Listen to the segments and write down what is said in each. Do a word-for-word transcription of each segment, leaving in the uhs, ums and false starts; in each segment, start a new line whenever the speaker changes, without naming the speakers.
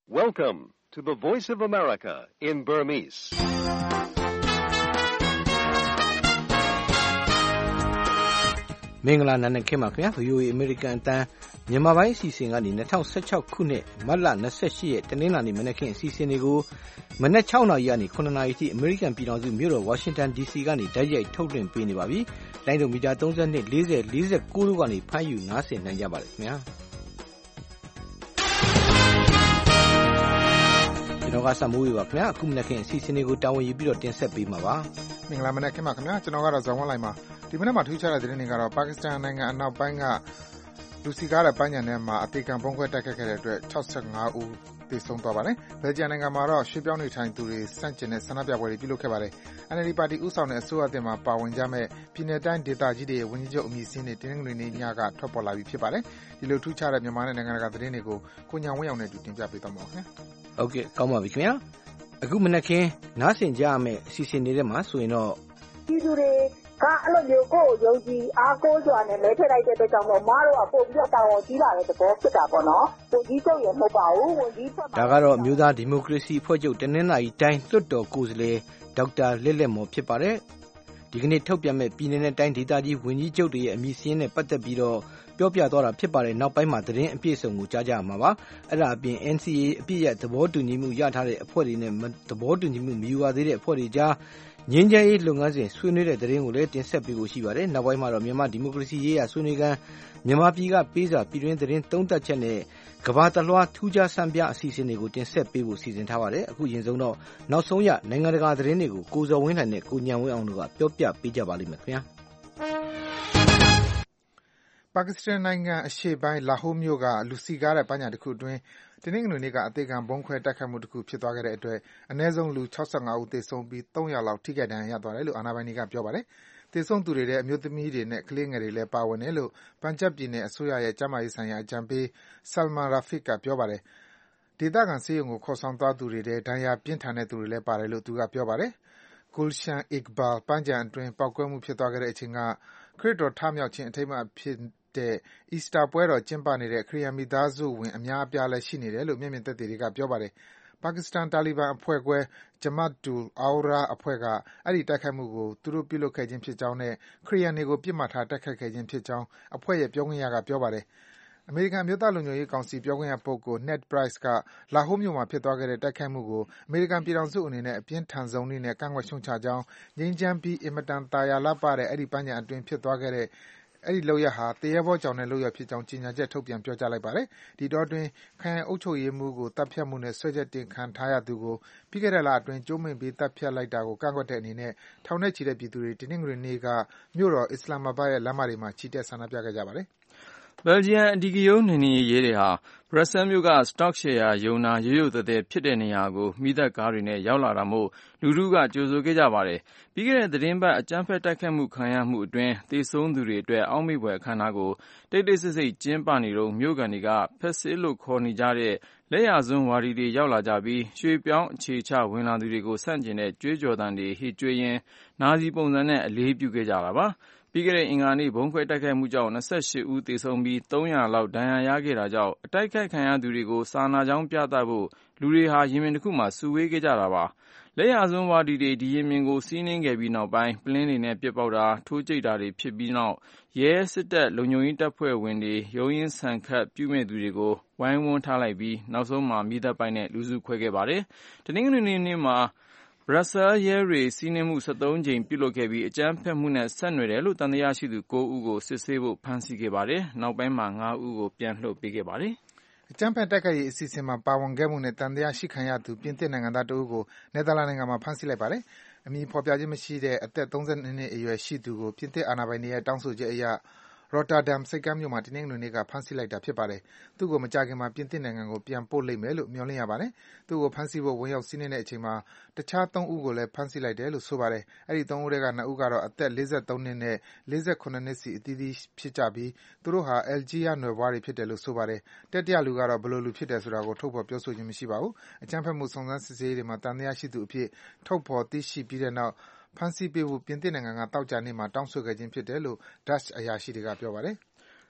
Welcome to the Voice of America in Burmese.
။မင်္ဂလာနံနက်ခင်းပါခင်ဗျာ ဗီအိုအေ American အတန်းမြန်မာပိုင်းအစီအစဉ်ကနေ၂၀၁၆ခုနှစ်မတ်လ၂၈ရက်တနင်္လာနေ့မနက်ခင်းအစီအစဉ်တွေကိုမနက်၆နာရီကနေ၇နာရီအထိ American ပြည်ထောင်စုမြို့တော် Washington ဒီ စီ ကနေတိုက်ရိုက်ထုတ်လွှင့်ပေးနေပါပြီ။လိုင်းဒုံမီတာ၃၂ ၄၀ ၄၉တို့ကနေဖမ်းယူနားဆင်နိုင်ကြပါတယ်ခင်ဗျာ။ကျွန်တော်ကစမိုးဝေပါခင်ဗျာအခုမနက်ခင်းအစီအစဉ်တွေကိုတာဝန်ယူပြီးတော့တင်ဆက်ပေးမှာပါ
။မင်္ဂလာမနက်ခင်းပါခင်ဗျာကျွန်တော်ကတော့ဇော်ဝင်းလိုက်ပါဒီမနေ့မှာထူးခြားတဲ့သတင်းတွေကတော့ပါကစ္စတန်နိုင်ငံအနောက်ပိုင်းကလူစီကားတဲ့ပန်းခြံထဲမှာအသေးခံပုံခွဲတိုက်ခတ်ခဲ့တဲ့အတွက်၆၅ဦးသေဆုံးသွားပါတယ်။ဘယ်လ်ဂျီယံနိုင်ငံမှာတော့ရွှေ့ပြောင်းနေထိုင်သူတွေစန့်ကျင်တဲ့ဆန္ဒပြပွဲတွေပြုလုပ်ခဲ့ပါတယ်။ အန် အယ်လ် ဒီ ပါတီဦးဆောင်တဲ့အစိုးရအသစ်မှာပါဝင်ကြမဲ့ပြည်နယ်တိုင်းဒေသကြီးတွေရဲ့ဝန်ကြီးချုပ်အမည်စာရင်းတွေတင်းနှင်းတွေနေ့ညကထွက်ပေါ်လာပြီဖြစ်ပါတယ်။ဒီလိုထူးခြားတဲ့မြန်မာနဲ့နိုင်ငံတကာသတင်းတွေကိုကိုညာဝင်းအောင်နဲ့တူတင်ပြပေးသွားမှာပါခင်ဗျာ
။ဟုတ်ကဲ့ကောင်းပါပြီခင်ဗျာ။အခုမနက်ခင်းနားဆင်ကြရမယ့်အစီအစဉ်တွေထဲမှာဆိုရင်တော့
ပြည်သူတွေကအဲ့လိုမျိုးကိုယုံကြည်အားကိုးစွာနဲ့မဲထည့်လိုက်တဲ့အတွက်ကြောင့်တော့မအားတော့ပို့ပြီးတော့တာဝန်ကြီးလာတဲ့သဘောဖြစ်တာပေါ့နော်။ဝန်ကြီးချုပ်ရမဟုတ်ပါဘူးဝန်ကြီးဖက်
ဒါကတော့အမျိုးသားဒီမိုကရေစီအဖွဲ့ချုပ်တနင်္လာရီတိုင်းလွှတ်တော်ကိုယ်စားလှယ်ဒေါက်တာလက်လက်မော်ဖြစ်ပါတယ်။ဒီကနေ့ထုတ်ပြန်မဲ့ပြည်내နဲ့တိုင်းဒေသကြီးဝန်ကြီးချုပ်တွေရဲ့အမည်စာရင်းနဲ့ပတ်သက်ပြီးတော့ပြောပြသွားတာဖြစ်ပါတယ်။နောက်ပိုင်းမှာသတင်းအပြည့်အစုံကိုကြားကြရမှာပါ။အဲ့ဒါအပြင် အန် စီ အေ အပြည့်ရသဘောတူညီမှုရထားတဲ့အဖွဲ့တွေနဲ့သဘောတူညီမှုမယူရသေးတဲ့အဖွဲ့တွေကြားငြိမ်းချမ်းရေးလုပ်ငန်းစဉ်ဆွေးနွေးတဲ့သတင်းကိုလည်းတင်ဆက်ပေးဖို့ရှိပါတယ်။နောက်ပိုင်းမှာတော့မြန်မာဒီမိုကရေစီရေးရာဆွေးနွေးခန်းမြန်မာပြည်ကပေးစာပြည်တွင်းသတင်းသုံးသပ်ချက်နဲ့ကမ္ဘာတလွှားထူးခြားဆန်းပြအစီအစဉ်တွေကိုတင်ဆက်ပေးဖို့စီစဉ်ထားပါတယ်။အခုရင်ဆုံးတော့နောက်ဆုံးရနိုင်ငံတကာသတင်းတွေကိုကိုဇော်ဝင်းလှိုင်နဲ့ကိုညံဝင်းအောင်တို့ကပြောပြပေးကြပါလိမ့်မယ်ခင်ဗျာ။
ပါကစ္စတန်နိုင်ငံအရှေ့ပိုင်းလာဟိုးမြို့ကလူစီကားတဲ့ပန်းခြံတစ်ခုအတွင်းတနင်္ဂနွေနေ့ကအသေးခံဗုံးခွဲတိုက်ခိုက်မှုတစ်ခုဖြစ်သွားခဲ့တဲ့အတွက်အနည်းဆုံးလူ၆၅ဦးသေဆုံးပြီး၃၀၀လောက်ထိခိုက်ဒဏ်ရာရသွားတယ်လို့အာဏာပိုင်တွေကပြောပါတယ်။သေဆုံးသူတွေထဲအမျိုးသမီးတွေနဲ့ကလေးငယ်တွေလည်းပါဝင်တယ်လို့ပန်ဂျပ်ပြည်နယ်အစိုးရရဲ့ကျန်းမာရေးဆိုင်ရာအကြံပေး Salman Rafiq ကပြောပါတယ်။ဒေသခံဆေးရုံကိုခေါ်ဆောင်သွားသူတွေထဲဒဏ်ရာပြင်းထန်တဲ့သူတွေလည်းပါတယ်လို့သူကပြောပါတယ်။ Gulshan Iqbal ပန်းခြံအတွင်းပေါက်ကွဲမှုဖြစ်သွားခဲ့တဲ့အချိန်ကခရစ်တော်ထမြောက်ခြင်းအထိမ်းအမှတ်ဖြစ်တဲ့အီစတာပွဲတော်ကျင်းပနေတဲ့ခရစ်ယာန်မိသားစုဝင်အများအပြားလည်းရှိနေတယ်လို့မျက်မြင်သက်သေတွေကပြောပါတယ်။ပါကစ္စတန်တာလီဘန်အဖွဲ့ခွဲ Jamaat-ul Ahrar အဖွဲ့ကအဲဒီတိုက်ခိုက်မှုကိုသူတို့ပြုလုပ်ခဲ့ခြင်းဖြစ်ကြောင်းနဲ့ခရစ်ယာန်တွေကိုပစ်မှတ်ထားတိုက်ခိုက်ခဲ့ခြင်းဖြစ်ကြောင်းအဖွဲ့ရဲ့ပြောခွင့်ရကပြောပါတယ်။အမေရိကန်အမျိုးသားလုံခြုံရေးကောင်စီပြောခွင့်ရပုဂ္ဂိုလ် Ned Price ကလာဟိုးမြို့မှာဖြစ်သွားခဲ့တဲ့တိုက်ခိုက်မှုကိုအမေရိကန်ပြည်ထောင်စုအနေနဲ့အပြင်းထန်ဆုံးနည်းနဲ့ကန့်ကွက်ရှုတ်ချကြောင်းငြိမ်းချမ်းပြီးအင်မတန်သာယာလှပတဲ့အဲဒီပန်းခြံအတွင်းဖြစ်သွားခဲ့တဲ့အဲဒီလုပ်ရပ်ဟာသေရဲဘောကြောင်တဲ့လုပ်ရပ်ဖြစ်ကြောင်းကြေညာချက်ထုတ်ပြန်ပြောကြားလိုက်ပါတယ်။ဒီအတောအတွင်းခရိုင်အုပ်ချုပ်ရေးမှူးကိုသတ်ဖြတ်မှုနဲ့စွဲချက်တင်ခံထားရသူကိုပြီးခဲ့တဲ့လအတွင်းကြိုးမိန့်ပေးသတ်ဖြတ်လိုက်တာကိုကန့်ကွက်တဲ့အနေနဲ့ထောင်နဲ့ချီတဲ့ပြည်သူတွေတနင်္ဂနွေနေ့ကမြို့တော်အစ္စလာမ်မာဘတ်ရဲ့လမ်းမတွေမှာချီတက်ဆန္ဒပြခဲ့ကြပါတယ်။
ဘယ်လ်ဂျီယံအဓိကရုဏ်းနှိမ်နင်းရေးရဲတွေဟာဘရပ်ဆဲလ်မြို့ကစတော့ရှယ်ယာရုံနာရုတ်ရုတ်သဲသဲဖြစ်တဲ့နေရာကိုမီးသတ်ကားတွေနဲ့ရောက်လာတာမို့လူထုကကြိုဆိုခဲ့ကြပါတယ်။ပြီးခဲ့တဲ့သတင်းပတ်အကြမ်းဖက်တိုက်ခိုက်မှုခံရမှုအတွင်းသေဆုံးသူတွေအတွက်အောက်မေ့ဖွယ်အခမ်းအနားကိုတိတ်တိတ်ဆိတ်ဆိတ်ကျင်းပနေတော့မြို့ကန်တွေကဖက်စစ်လို့ခေါ်နေကြတဲ့လက်ယာစွန်းဝါဒီတွေရောက်လာကြပြီးရွှေ့ပြောင်းအခြေချဝင်လာသူတွေကိုဆန့်ကျင်တဲ့ကြွေးကြော်သံတွေဟစ်ကြွေးရင်းနာဇီပုံစံနဲ့အလေးပြုခဲ့ကြတာပါ။ပြီးခဲ့တဲ့အင်္ဂါနေ့ဗုံးခွဲတိုက်ခိုက်မှုကြောင့်၂၈ဦးသေဆုံးပြီး၃၀၀လောက်ဒဏ်ရာရခဲ့တာကြောင့်အတိုက်ခိုက်ခံရသူတွေကိုစာနာကြောင်းပြသဖို့လူတွေဟာရင်ပြင်တစ်ခုမှာစုဝေးခဲ့ကြတာပါ။လက်ယာစွန်းဝါဒီတွေဒီရင်ပြင်ကိုစီးနင်းခဲ့ပြီးနောက်ပိုင်းပလင်းတွေနဲ့ပစ်ပေါက်တာထိုးကြိတ်တာတွေဖြစ်ပြီးနောက်ရဲစစ်တပ်လုံခြုံရေးတပ်ဖွဲ့ဝင်တွေရုန်းရင်းဆန်ခတ်ပြုမဲ့သူတွေကိုဝိုင်းဝန်းထားလိုက်ပြီးနောက်ဆုံးမှာမီးသတ်ပိုက်နဲ့လူစုခွဲခဲ့ပါတယ်။တနင်္ဂနွေနေ့မှာဘရပ်ဆဲလ်ရဲတွေစီးနင်းမှု၁၃ကြိမ်ပြုလုပ်ခဲ့ပြီးအကြမ်းဖက်မှုနဲ့ဆက်နွယ်တယ်လို့သံသယရှိသူ၉ဦးကိုစစ်ဆေးဖို့ဖမ်းဆီးခဲ့ပါတယ်။နောက်ပိုင်းမှာ၅ဦးကိုပြန်လွှတ်ပေးခဲ့ပါတယ်
။အကြမ်းဖက်တိုက်ခိုက်ရေးအစီအစဉ်မှာပါဝင်ခဲ့မှုနဲ့သံသယရှိခံရသူပြင်သစ်နိုင်ငံသားတဦးကိုနယ်သာလန်နိုင်ငံမှာဖမ်းဆီးလိုက်ပါတယ်။အမည်ဖော်ပြခြင်းမရှိတဲ့အသက်၃၂နှစ်အရွယ်ရှိသူကိုပြင်သစ်အာဏာပိုင်တွေရဲ့တောင်းဆိုချက်အရ Rotterdam ဆိပ်ကမ်းမြို့မှာတနင်္ဂနွေနေ့ကဖမ်းဆီးလိုက်တာဖြစ်ပါတယ်။သူ့ကိုမကြာခင်မှာပြင်သစ်နိုင်ငံကိုပြန်ပို့လိမ့်မယ်လို့မျှော်လင့်ရပါတယ်။သူ့ကိုဖမ်းဆီးဖို့ဝင်ရောက်စီးနင်းတဲ့အချိန်မှာတခြား၃ဦးကိုလည်းဖမ်းဆီးလိုက်တယ်လို့ဆိုပါတယ်။အဲဒီ၃ဦးထဲက၂ဦးကတော့အသက်၄၃နှစ်နဲ့၄၇နှစ်စီအသီးသီးဖြစ်ကြပြီးသူတို့ဟာအယ်လ်ဂျီးယားနွယ်ဖွားတွေဖြစ်တယ်လို့ဆိုပါတယ်။တတိယလူကတော့ဘယ်လိုလူဖြစ်တယ်ဆိုတာကိုထုတ်ဖော်ပြောဆိုခြင်းမရှိပါဘူး။အကြမ်းဖက်မှုစုံစမ်းစစ်ဆေးရေးတွေမှာသံသယရှိသူအဖြစ်ထုတ်ဖော်သိရှိပြီးတဲ့နောက်ဖမ်းဆီးပေးဖို့ပြင်သစ်နိုင်ငံကသောကြာနေ့မှာတောင်းဆိုခဲ့ခြင်းဖြစ်တယ်လို့ Dutch အရာရှိတွေကပြောပါတယ်။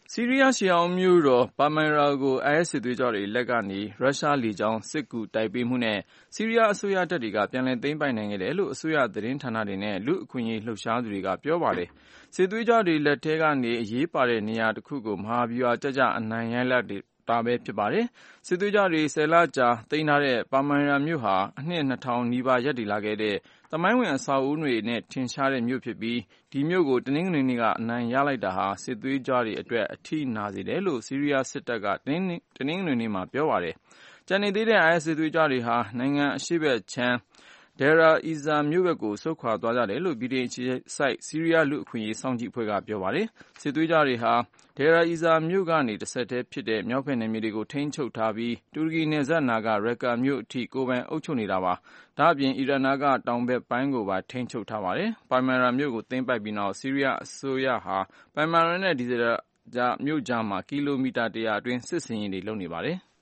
ဆီးရီးယားရှီအောင်မြို့တော်ပါမန်ရာကို အိုင်အက်စ် စစ်သွေးကြွတွေလက်ကနေရုရှားလေကြောင်းစစ်ကူတိုက်ပေးမှုနဲ့ဆီးရီးယားအစိုးရတပ်တွေကပြန်လည်သိမ်းပိုက်နိုင်ခဲ့တယ်လို့အစိုးရသတင်းဌာနတွေနဲ့လူ့အခွင့်အရေးလှုပ်ရှားသူတွေကပြောပါတယ်။စစ်သွေးကြွတွေလက်ထဲကနေအရေးပါတဲ့နေရာတစ်ခုကိုမဟာဗျူဟာကျကျအနိုင်ရလိုက်တာပဲဖြစ်ပါတယ်။စစ်သွေးကြွတွေဆယ်လကြာသိမ်းထားတဲ့ပါမန်ရာမြို့ဟာအနှစ်နှစ်ထောင်နီးပါးရပ်တည်လာခဲ့တဲ့သမိုင်းဝင်အဆောက်အဦတွေနဲ့ထင်ရှားတဲ့မြို့ဖြစ်ပြီးဒီမြို့ကိုတနင်္ဂနွေနေ့ကအနိုင်ရလိုက်တာဟာစစ်သွေးကြွတွေအတွက်အထိနာစေတယ်လို့ဆီးရီးယားစစ်တပ်ကတနင်္ဂနွေနေ့မှာပြောပါတယ်။ကျန်နေသေးတဲ့ အိုင်အက်စ် စစ်သွေးကြွတွေဟာနိုင်ငံအရှေ့ဘက်ခြမ်းDeir Ezzor မြို့ဘက်ကိုဆုတ်ခွာသွားကြတယ်လို့ဗြိတိန်အခြေစိုက်ဆီးရီးယားလူ့အခွင့်အရေးစောင့်ကြည့်အဖွဲ့ကပြောပါတယ်။စစ်သွေးကြွတွေဟာ Deir Ezzor မြို့ကနေတစ်ဆက်တည်းဖြစ်တဲ့မြောက်ဘက်နယ်မြေတွေကိုထိန်းချုပ်ထားပြီးတူရကီနယ်စပ်နာက Raqqa မြို့အထိကိုယ်ပိုင်အုပ်ချုပ်နေတာပါ။ဒါ့အပြင်အီရန်နာကတောင်ဘက်ပိုင်းကိုပါထိန်းချုပ်ထားပါတယ်။ပါမန်ရာမြို့ကိုသိမ်းပိုက်ပြီးနောက်ဆီးရီးယားအစိုးရဟာပါမန်ရာနဲ့ Deir Ezzor မြို့ကြားမှာကီလိုမီတာတစ်ရာအတွင်းစစ်ဆင်ရေးတွေလုပ်နေပါတယ်။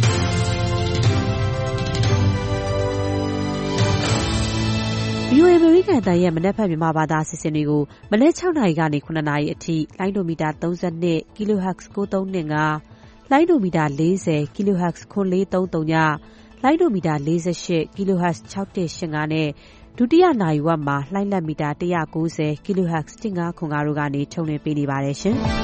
ဗီအိုအေ အမေရိကန်အသံရဲ့မနက်ဖြန်မြန်မာဘာသာအစီအစဉ်တွေကိုမနက်၆နာရီကနေ၇နာရီအထိလိုင်းဒိုမီတာ၃၂ kHz ၉၃၂၅ လိုင်းဒိုမီတာ၄၀ kHz ခွန်၄၃၀ လိုင်းဒိုမီတာ၄၈ kHz ၆၁၈၅နဲ့ဒုတိယနာရီဝက်မှာလိုင်းလက်မီတာ၁၉၀ kHz ၁၅ခွန်၅တို့ကနေထုတ်လွှင့်ပေးနေပါတယ်ရှင်။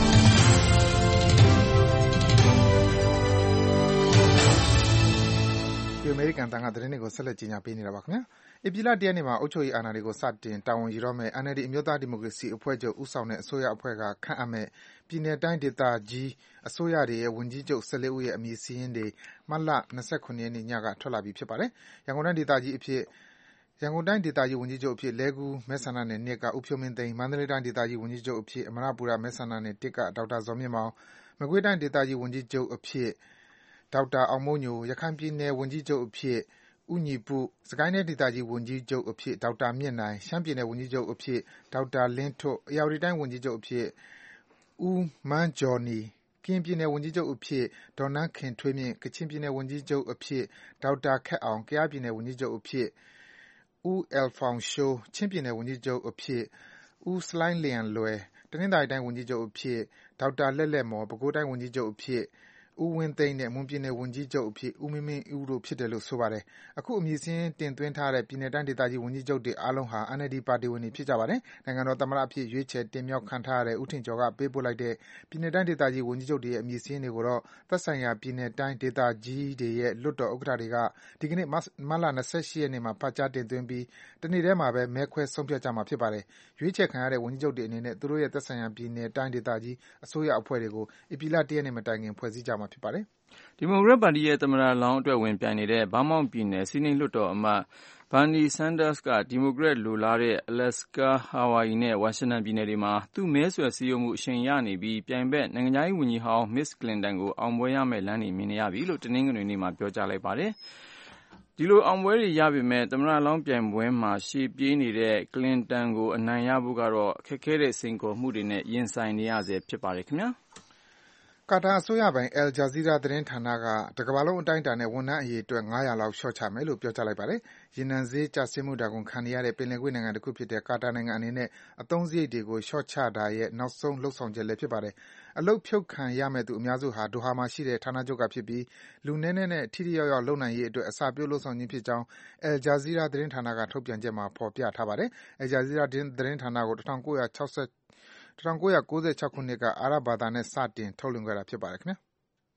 အမေရိကန်တန်ခါသတင်းတွေကိုဆက်လက်ကြီးညာပေးနေတာပါခင်ဗျာ။ဧပြီလတရက်နေ့မှာအုပ်ချုပ်ရေးအာဏာတွေကိုစတင်တာဝန်ယူတော့မဲ့ အန် အယ်လ် ဒီ အမျိုးသားဒီမိုကရေစီအဖွဲ့ချုပ်ဦးဆောင်တဲ့အစိုးရအဖွဲ့ကခန့်အပ်မဲ့ပြည်နယ်တိုင်းဒေသကြီးအစိုးရတွေရဲ့ဝန်ကြီးချုပ်၁၄ဦးရဲ့အမည်စာရင်းတွေမတ်လ၂၇ရက်နေ့ညကထွက်လာပြီဖြစ်ပါတယ်။ရန်ကုန်တိုင်းဒေသကြီးအဖြစ်ရန်ကုန်တိုင်းဒေသကြီးဝန်ကြီးချုပ်အဖြစ်လဲကူးမဲဆန္ဒနယ်၂ကဦးဖြိုးမင်းသိန်းမန္တလေးတိုင်းဒေသကြီးဝန်ကြီးချုပ်အဖြစ်အမရပူရမဲဆန္ဒနယ်၁ကဒေါက်တာဇော်မြင့်မောင်မကွေးတိုင်းဒေသကြီးဝန်ကြီးချုပ်အဖြစ်ဒေါက်တာအောင်မိုးညိုရခိုင်ပြည်နယ်ဝန်ကြီးချုပ်အဖြစ်ဦးညီပုစကိုင်းတိုင်းဒေသကြီးဝန်ကြီးချုပ်အဖြစ်ဒေါက်တာမြင့်နိုင်ရှမ်းပြည်နယ်ဝန်ကြီးချုပ်အဖြစ်ဒေါက်တာလင်းထွဋ်အေရဝတီတိုင်းဝန်ကြီးချုပ်အဖြစ်ဦးမန်းဂျော်နီကရင်ပြည်နယ်ဝန်ကြီးချုပ်အဖြစ်ဒေါ်နန်းခင်ထွေးမြင့်ကချင်ပြည်နယ်ဝန်ကြီးချုပ်အဖြစ်ဒေါက်တာခက်အောင်ကယားပြည်နယ်ဝန်ကြီးချုပ်အဖြစ်ဦးအယ်ဖောင်ရှိုးချင်းပြည်နယ်ဝန်ကြီးချုပ်အဖြစ်ဦးဆလိုင်းလျံလွယ်တနင်္သာရီတိုင်းဝန်ကြီးချုပ်အဖြစ်ဒေါက်တာလက်လက်မော်ပဲခူးတိုင်းဝန်ကြီးချုပ်အဖြစ်ဦးဝင်းသိန်းနဲ့မွန်ပြည်နယ်ဝန်ကြီးချုပ်အဖြစ်ဦးမင်းမင်းဦးတို့ဖြစ်တယ်လို့ဆိုပါတယ်။အခုအမည်စာရင်းတင်သွင်းထားတဲ့ပြည်နယ်တိုင်းဒေသကြီးဝန်ကြီးချုပ်တွေအားလုံးဟာ အန် အယ်လ် ဒီ ပါတီဝင်တွေဖြစ်ကြပါတယ်။နိုင်ငံတော်သမ္မတအဖြစ်ရွေးချယ်တင်မြှောက်ခံထားရတဲ့ဦးထင်ကျော်ကပေးပို့လိုက်တဲ့ပြည်နယ်တိုင်းဒေသကြီးဝန်ကြီးချုပ်တွေရဲ့အမည်စာရင်းတွေကိုတော့သက်ဆိုင်ရာပြည်နယ်တိုင်းဒေသကြီးတွေရဲ့လွှတ်တော်ဥက္ကဋ္ဌတွေကဒီကနေ့မတ်လ၂၈ရက်နေ့မှာဖတ်ကြားတင်သွင်းပြီးတနေ့တည်းမှာပဲမဲခွဲဆုံးဖြတ်ကြမှာဖြစ်ပါတယ်။ရွေးချယ်ခံရတဲ့ဝန်ကြီးချုပ်တွေအနေနဲ့သူတို့ရဲ့သက်ဆိုင်ရာပြည်နယ်တိုင်းဒေသကြီးအစိုးရအဖွဲ့တွေကိုဧပြီလ၁ရက်နေ့မတိုင်ခင်ဖွဲ့စည်းကြမှာဖြစ်ပါတယ်
။ဒီမိုကရက်ပါတီရဲ့သမ္မတလောင်းအတွက်ဝင်ပြိုင်နေတဲ့ဗားမောင့်ပြည်နယ်စီးနိန်းလွှတ်တော်အမတ် Bernie Sanders ကဒီမိုကရက်လိုလားတဲ့ Alaska, Hawaii နဲ့ Washington ပြည်နယ်တွေမှာသူ့မဲဆွယ်စည်းရုံးမှုအရှိန်ရနေပြီးပြိုင်ဘက်နိုင်ငံခြားရေးဝန်ကြီးဟောင်း Miz Clinton ကိုအောင်ပွဲရမယ့်လမ်းတွေမြင်နေရပြီလို့တနင်္ဂနွေနေ့မှာပြောကြားလိုက်ပါတယ်။ဒီလိုအောင်ပွဲတွေရပေမဲ့သမ္မတလောင်းပြိုင်ပွဲမှာရှေ့ပြေးနေတဲ့ Clinton ကိုအနိုင်ရဖို့ကတော့ခက်ခဲတဲ့စိန်ခေါ်မှုတွေနဲ့ရင်ဆိုင်နေရဆဲဖြစ်ပါတယ်ခင်ဗျာ။
ကာတာအစိုးရပိုင် Al Jazeera သတင်းဌာနကတကမ္ဘာလုံးအတိုင်းအတာနဲ့ဝန်ထမ်းအရေအတွက်၅၀၀လောက်လျှော့ချမယ်လို့ပြောကြားလိုက်ပါတယ်။ရေနံဈေးကျဆင်းမှုဒဏ်ကိုခံနေရတဲ့ပင်လယ်ကွေ့နိုင်ငံတခုဖြစ်တဲ့ကာတာနိုင်ငံအနေနဲ့အသုံးစရိတ်တွေကိုလျှော့ချတာရဲ့နောက်ဆုံးလုပ်ဆောင်ချက်လည်းဖြစ်ပါတယ်။အလုပ်ဖြုတ်ခံရမယ့်သူအများစုဟာဒိုဟာမှာရှိတဲ့ဌာနချုပ်ကဖြစ်ပြီးလူနည်းနည်းနဲ့ထိထိရောက်ရောက်လုပ်နိုင်ရေးအတွက်အစပျိုးလုပ်ဆောင်ခြင်းဖြစ်ကြောင်း Al Jazeera သတင်းဌာနကထုတ်ပြန်ချက်မှာဖော်ပြထားပါတယ်။ Al Jazeera သတင်းဌာနကို၁၉၉၆ခုနှစ်ကအာရပ်ဘာသာနဲ့စတင်ထုတ်လွှင့်ခဲ့တာဖြစ်ပါတယ်ခင်ဗျာ။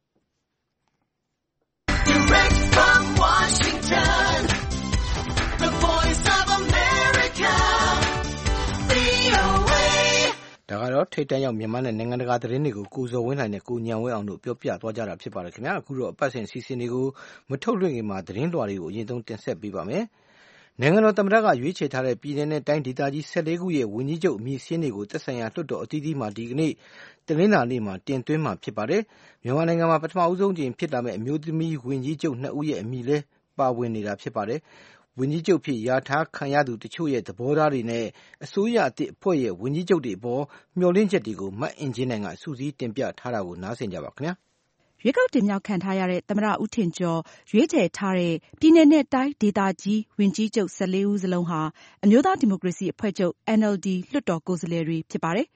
Direct from Washington, the voice of America, ဗွီအိုအေ ဒါကတော့ထိပ်တန်းရောက်မြန်မာနဲ့နိုင်ငံတကာသတင်းတွေကိုကိုဇော်ဝင်းလှိုင်နဲ့ကိုညံဝဲအောင်တို့ပြောပြသွားကြတာဖြစ်ပါတယ်ခင်ဗျာအခုတော့အပတ်စဉ်စီစဉ်တွေကိုမထုတ်လွှင့်ခင်မှာသတင်းလွှာတွေကိုအရင်ဆုံးတင်ဆက်ပေးပါမယ်နိုင်ငံတော်သမ္မတကရွေးချယ်ထားတဲ့ပြည်내နဲ့တိုင်းဒေသကြီး၁၄ခုရဲ့ဝန်ကြီးချုပ်အမည်စာရင်းတွေကိုသက်ဆိုင်ရာလွှတ်တော်အသီးသီးမှာဒီကနေ့တနင်္လာနေ့မှာတင်သွင်းမှာဖြစ်ပါတယ်။မြန်မာနိုင်ငံမှာပထမဦးဆုံးကြိမ်ဖြစ်လာမယ့်အမျိုးသမီးဝန်ကြီးချုပ်နှစ်ဦးရဲ့အမည်လည်းပါဝင်နေတာဖြစ်ပါတယ်။ဝန်ကြီးချုပ်ဖြစ်ရာထားခံရသူတချို့ရဲ့သဘောထားတွေနဲ့အစိုးရအသစ်အဖွဲ့ရဲ့ဝန်ကြီးချုပ်တွေအပေါ်မျှော်လင့်ချက်တွေကိုမအင်ကြင်းနိုင်ကစူးစီးတင်ပြထားတာကိုနားဆင်ကြပါခင်ဗျာ။
ရွေးကောက်တင်မြှောက်ခံထားရတဲ့သမ္မတဦးထင်ကျော်ရွေးချယ်ထားတဲ့ပြည်နယ်နဲ့တိုင်းဒေသကြီးဝန်ကြီးချုပ်၁၄ဦးစလုံးဟာအမျိုးသားဒီမိုကရေစီအဖွဲ့ချုပ် အန် အယ်လ် ဒီ လွှတ်တော်ကိုယ်စားလှယ်တွေဖြစ်ပါတယ်။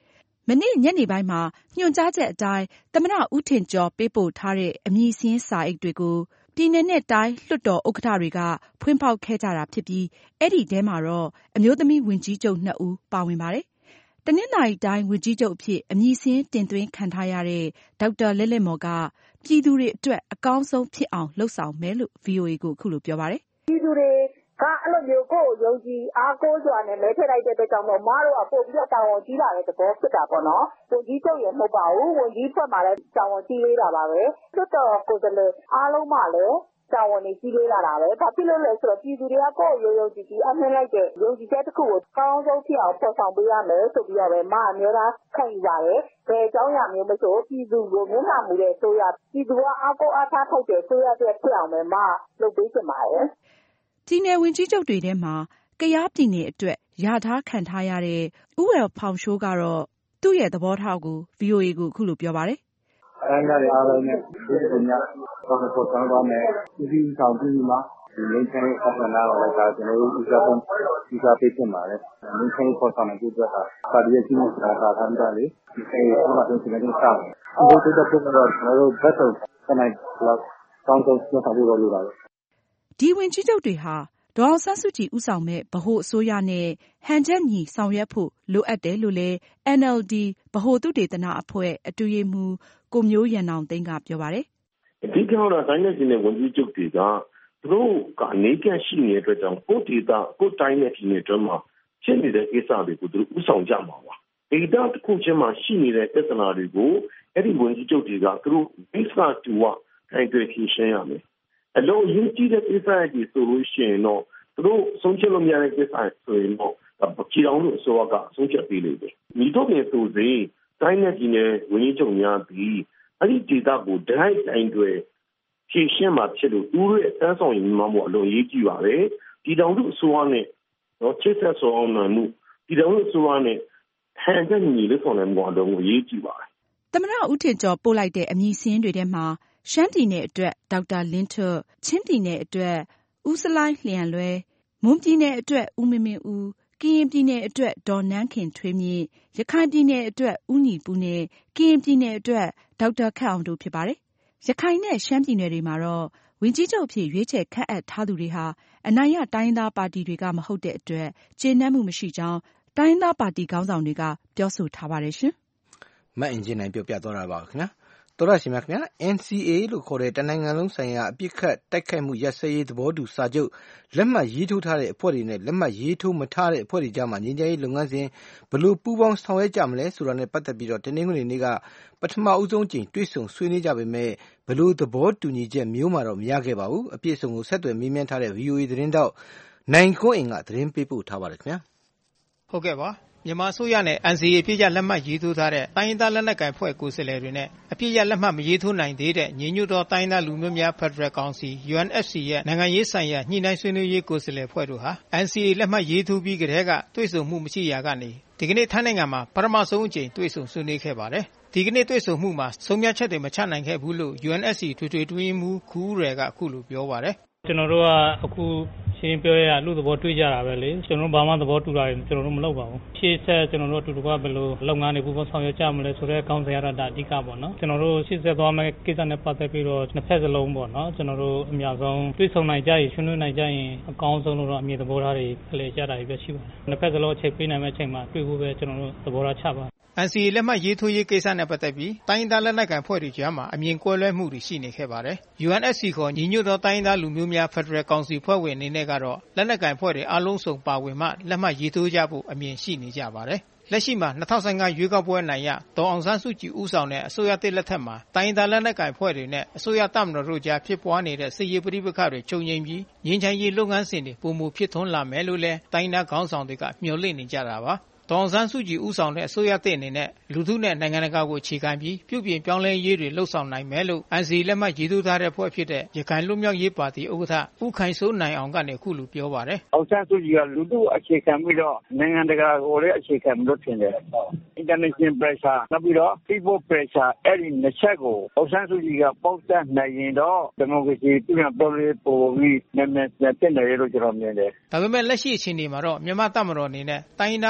မနေ့ညနေပိုင်းမှာညွှန်ကြားချက်အတိုင်းသမ္မတဦးထင်ကျော်ပေးပို့ထားတဲ့အမည်စာရင်းစာအိတ်တွေကိုပြည်နယ်နဲ့တိုင်းလွှတ်တော်ဥက္ကဋ္ဌတွေကဖွင့်ဖောက်ခဲ့ကြတာဖြစ်ပြီးအဲ့ဒီထဲမှာတော့အမျိုးသမီးဝန်ကြီးချုပ်နှစ်ဦးပါဝင်ပါတယ်။တနင်္သာရီတိုင်းဝန်ကြီးချုပ်အဖြစ်အမည်စာရင်းတင်သွင်းခံထားရတဲ့ဒေါက်တာလဲ့လဲ့မော်ကပြည်သူတွေအတွက်အကောင်းဆုံးဖြစ်အောင်လုပ်ဆောင်မယ်လို့ ဗွီအိုအေကိုအခုလိုပြောပါတယ်
။ပြည်သူတွေကအဲ့လိုမျိုးကိုယ်ယုံကြည်အားကိုးစွာနဲ့မဲထည့်လိုက်တဲ့အတွက်ကြောင့်မို့မတို့ကပို့ပြီးတော့တာဝန်ကြီးလာတဲ့သဘောဖြစ်တာပေါ့နော်။ဝန်ကြီးချုပ်ရမဟုတ်ပါဘူး။ဝန်ကြီးဖွဲ့မှာလည်းတာဝန်ကြီးလေးတာပါပဲ။တွတ်တော်ကိုယ်စားလှယ်အားလုံးမှလည်းတာဝန်ကြီးလေးလာတာပဲ။ဘာဖြစ်လို့လဲဆိုတော့ပြည်သူတွေကကိုယ်ယုံယုံကြည်ကြည်အမှန်လိုက်တဲ့ယုံကြည်ချက်တစ်ခုကိုကောင်းဆုံးဖြစ်အောင်ဖော်ဆောင်ပေးရမယ်ဆိုပြီးတော့ပဲမအများအားခံယူပါတယ်။ဘယ်အကြောင်းအရာမျိုးမဆိုပြည်သူကိုမျက်နှာမူတဲ့ဆိုရပြည်သူကအားကိုးအားထားထိုက်တဲ့ဆိုရတဲ့ဖြစ်အောင်ပဲမလုပ်ပေးချင်ပါတယ်။
ပြည်နယ်ဝန်ကြီးချုပ်တွေထဲမှာကယားပြည်နယ်အတွက်ရထားခံထားရတဲ့ဥဝယ်ဖောင်ရှိုးကတော့သူ့ရဲ့သဘောထားကို ဗွီအိုအေကိုအခုလိုပြောပါတယ်
။အဲဒါတွေအားလုံးနဲ့ဒီပုံများတော့ပေါ်ဆောင်သွားမယ်။ဒီဆောင်ပြီးမှဒီလင်းချင်းပေါ်ဆောင်လာတော့လည်းကျွန်တော်တို့ဥစားပုံဥစားပေးတင်ပါတယ်။လင်းချင်းပေါ်ဆောင်တဲ့အတွက်ကပါတီရဲ့ကြီးမှုစာထားထားတာလေဒီကိစ္စကိုတော့ကျွန်တော်တို့စောင့်။ဒီတော့တော့ကျွန်တော်တို့ဘက်တော့ခဏလောက်တောင်းတော့ဆက်ထားဖို့လိုတာပဲ
။ဒီဝင်ကြီးချုပ်တွေဟာဒေါ်အောင်ဆန်းစုကြည်ဦးဆောင်မဲ့ဗဟိုအစိုးရနဲ့ဟန်ချက်ညီဆောင်ရွက်ဖို့လိုအပ်တယ်လို့လည်း အန် အယ်လ် ဒီ ဗဟိုသုတေသနအဖွဲ့အတွင်းရေးမှူးကိုမျိုးရန်အောင်သိန်းကပြောပါတယ်
။အဓိကတော့တိုင်းနဲ့ပြည်နယ်ဝန်ကြီးချုပ်တွေကသူတို့ကနေကရှိနေတဲ့အတွက်ကြောင့်ကိုဒေတာကိုတိုင်းနဲ့ပြည်နယ်တွင်းမှာဖြစ်နေတဲ့ကိစ္စတွေကိုသူတို့ဦးဆောင်ကြမှာပါ။ဒေတာတစ်ခုချင်းမှာရှိနေတဲ့ပြဿနာတွေကိုအဲ့ဒီဝန်ကြီးချုပ်တွေကသူတို့မိစ္ဆာတူဝခိုင်တွေ့ဖြေရှင်းရမယ်။အလုံးရင်းကြီးတဲ့ကိစ္စတွေဆိုလို့ရှိရင်တော့သူတို့ဆုံးဖြတ်လို့မရတဲ့ကိစ္စဆိုရင်တော့ပြည်တော်လို့အစိုးရကဆုံးဖြတ်ပေးလို့ပဲ။မိတော့ပြန်ဆိုစေတိုင်းနဲ့ပြည်နယ်ဝန်ကြီးချုပ်များပြီးအဲ့ဒီဒေတာကိုဒိုင်းတိုင်းတွေဖြေရှင်းမှာဖြစ်လို့သူတို့ရဲ့အမ်းဆောင်ရည်မှမို့အလုံးရေးကြည့်ပါပဲ။ပြည်တော်လို့အစိုးရနဲ့တော့ချစ်ဆက်ဆောင်နိုင်မှုပြည်တော်လို့အစိုးရနဲ့ဟန်ချက်ညီလို့ဆောင်နိုင်မှုအလုံးကိုရေးကြည့်ပါပဲ
။သမ္မတဦးထင်ကျော်ပို့လိုက်တဲ့အမည်စာရင်းတွေထဲမှာရှမ်းပြည်နယ်အတွက်ဒေါက်တာလင်းထွဋ်၊ချင်းပြည်နယ်အတွက်ဦးစလိုင်းလျံလွဲ၊မွန်ပြည်နယ်အတွက်ဦးမင်းမင်းဦး၊ကရင်ပြည်နယ်အတွက်ဒေါ်နန်းခင်ထွေးမြင့်၊ရခိုင်ပြည်နယ်အတွက်ဦးညီပူနဲ့ကရင်ပြည်နယ်အတွက်ဒေါက်တာခက်အောင်တို့ဖြစ်ပါတယ်။ရခိုင်နဲ့ရှမ်းပြည်နယ်တွေမှာတော့ဝန်ကြီးချုပ်အဖြစ်ရွေးချယ်ခန့်အပ်ထားသူတွေဟာအနိုင်ရတိုင်းရင်းသားပါတီတွေကမဟုတ်တဲ့အတွက်ကျေနပ်မှုမရှိကြောင်းတိုင်းရင်းသားပါတီခေါင်းဆောင်တွေကပြောဆိုထားပါတယ်ရှင်
။မအင်ဂျင်နိုင်ပြောပြသွားတာပါခင်ဗျာ။တော်ရရှိမြခင်ဗျာ အန် စီ အေ လို့ခေါ်တဲ့တနိုင်ငံလုံးဆိုင်ရာအပြစ်ခတ်တိုက်ခိုက်မှုရပ်စဲရေးသဘောတူစာချုပ်လက်မှတ်ရေးထိုးထားတဲ့အဖွဲ့တွေနဲ့လက်မှတ်ရေးထိုးမထားတဲ့အဖွဲ့တွေကြားမှာငြိမ်းချမ်းရေးလုပ်ငန်းစဉ်ဘယ်လိုပူးပေါင်းဆောင်ရွက်ကြမလဲဆိုတာနဲ့ပတ်သက်ပြီးတော့တနင်္ဂနွေနေ့ကပထမဦးဆုံးကြိမ်တွေ့ဆုံဆွေးနွေးကြပေမဲ့ဘယ်လိုသဘောတူညီချက်မျိုးမှတော့မရခဲ့ပါဘူး။အပြည့်အစုံကိုဆက်သွယ်မေးမြန်းထားတဲ့ ဗွီအိုအေ သတင်းတောက်နိုင်ကွန်းအိမ်ကသတင်းပေးပို့ထားပါတယ်ခင်ဗျာ
။ဟုတ်ကဲ့ပါမြန်မာအစိုးရနဲ့ အန် စီ အေ အပြည့်ရလက်မှတ်ရေးထိုးထားတဲ့တိုင်းရင်းသားလက်နက်ကိုင်ဖွဲ့ကိုယ်စားလှယ်တွေနဲ့အပြည့်ရလက်မှတ်မရေးထိုးနိုင်သေးတဲ့ညီညွတ်သောတိုင်းရင်းသားလူမျိုးများဖက်ဒရယ်ကောင်စီ ယူ အန် အက်ဖ် စီ ရဲ့နိုင်ငံရေးဆိုင်ရာညှိနှိုင်းဆွေးနွေးရေးကိုယ်စားလှယ်ဖွဲ့တို့ဟာ အန် စီ အေ လက်မှတ်ရေးထိုးပြီးကြတဲ့ကတွေ့ဆုံမှုမရှိရာကနေဒီကနေ့ထိုင်းနိုင်ငံမှာပထမဆုံးအကြိမ်တွေ့ဆုံဆွေးနွေးခဲ့ပါတယ်။ဒီကနေ့တွေ့ဆုံမှုမှာဆုံးဖြတ်ချက်တွေမချနိုင်ခဲ့ဘူးလို့ ယူ အန် အက်ဖ် စီ ထွေထွေအတွင်းရေးမှူးခူးရယ်ကအခုလိုပြောပါတယ်
။ကျွန်တော်တို့ကအခုရှင်းပြောရလူသဘောတွေ့ကြတာပဲလေကျွန်တော်တို့ဘာမှသဘောတူတာကျွန်တော်တို့မလုပ်ပါဘူးရှေ့ဆက်ကျွန်တော်တို့အတူတူကဘယ်လိုလုပ်ငန်းတွေပူးပေါင်းဆောင်ရွက်ကြမလဲဆိုတော့အကောင့်တွေရတာအဓိကပေါ့နော်ကျွန်တော်တို့ရှေ့ဆက်သွားမယ့်ကိစ္စနဲ့ပတ်သက်ပြီးတော့နှစ်ဖက်စလုံးပေါ့နော်ကျွန်တော်တို့အများဆုံးတွေ့ဆုံနိုင်ကြရင်ဆွေးနွေးနိုင်ကြရင်အကောင်းဆုံးလို့တော့အမြင်သဘောထားတွေဖလှယ်ကြတာတွေပဲရှိပါတယ်နှစ်ဖက်စလုံးအချိန်ပေးနိုင်မယ့်အချိန်မှာတွေ့ဖို့ပဲကျွန်တော်တို့သဘောထားချပါ
အန် စီ အေ လက်မှတ်ရေးထိုးရေးကိစ္စနဲ့ပတ်သက်ပြီးတိုင်းရင်းသားလက်နက်ကိုင်ဖွဲ့တွေကြားမှာအမြင်ကွဲလွဲမှုတွေရှိနေခဲ့ပါတယ်။ ယူ အန် အက်ဖ် စီ ခေါ်ညီညွတ်သောတိုင်းရင်းသားလူမျိုးများဖက်ဒရယ်ကောင်စီဖွဲ့ဝင်အနေနဲ့ကတော့လက်နက်ကိုင်ဖွဲ့တွေအားလုံးစုံပါဝင်မှလက်မှတ်ရေးထိုးကြဖို့အမြင်ရှိနေကြပါတယ်။လက်ရှိမှာ၂၀၁၅ရွေးကောက်ပွဲအနိုင်ရဒေါ်အောင်ဆန်းစုကြည်ဦးဆောင်တဲ့အစိုးရသစ်လက်ထက်မှာတိုင်းရင်းသားလက်နက်ကိုင်ဖွဲ့တွေနဲ့အစိုးရတပ်မတော်တို့ကြားဖြစ်ပွားနေတဲ့စစ်ရေးပဋိပက္ခတွေချုပ်ငြိမ်းပြီးငြိမ်းချမ်းရေးလုပ်ငန်းစဉ်တွေပုံမူဖြစ်ထွန်းလာမယ်လို့လည်းတိုင်းသားခေါင်းဆောင်တွေကမျှော်လင့်နေကြတာပါ။ဒေါ်အောင်ဆန်းစုကြည်ဦးဆောင်တဲ့အစိုးရသစ်အနေနဲ့လူထုနဲ့နိုင်ငံတကာကိုအခြေခံပြီးပြုပြင်ပြောင်းလဲရေးတွေလှုပ်ဆောင်နိုင်မယ်လို့ အန် စီ အေ လက်မှတ်ရေးထိုးထားတဲ့ဖွဲ့ဖြစ်တဲ့ရခိုင်လွတ်မြောက်ရေးပါတီဥက္ကဋ္ဌဦးခိုင်စိုးနိုင်အောင်ကနေအခုလိုပြောပါတယ်
။အောင်ဆန်းစုကြည်ကလူထုအခြေခံပြီးတော့နိုင်ငံတကာကိုလည်းအခြေခံလို့ထင်တယ်။ International pressure နောက်ပြီးတော့ people pressure အဲ့ဒီနှစ်ချက်ကိုအောင်ဆန်းစုကြည်ကပေါက်တက်နိုင်ရင်တော့ဒီမိုကရေစီပြည်ပြောင်းလဲပိုပြီးမြန်မြန်တက်နေရလို့ကျွန်တော်မြင်တယ်
။ဒါပေမဲ့လက်ရှိအခြေအနေမှာတော့မြန်မာတပ်မတော်အနေနဲ့တိုင်းရင်းသားဒေသတွေ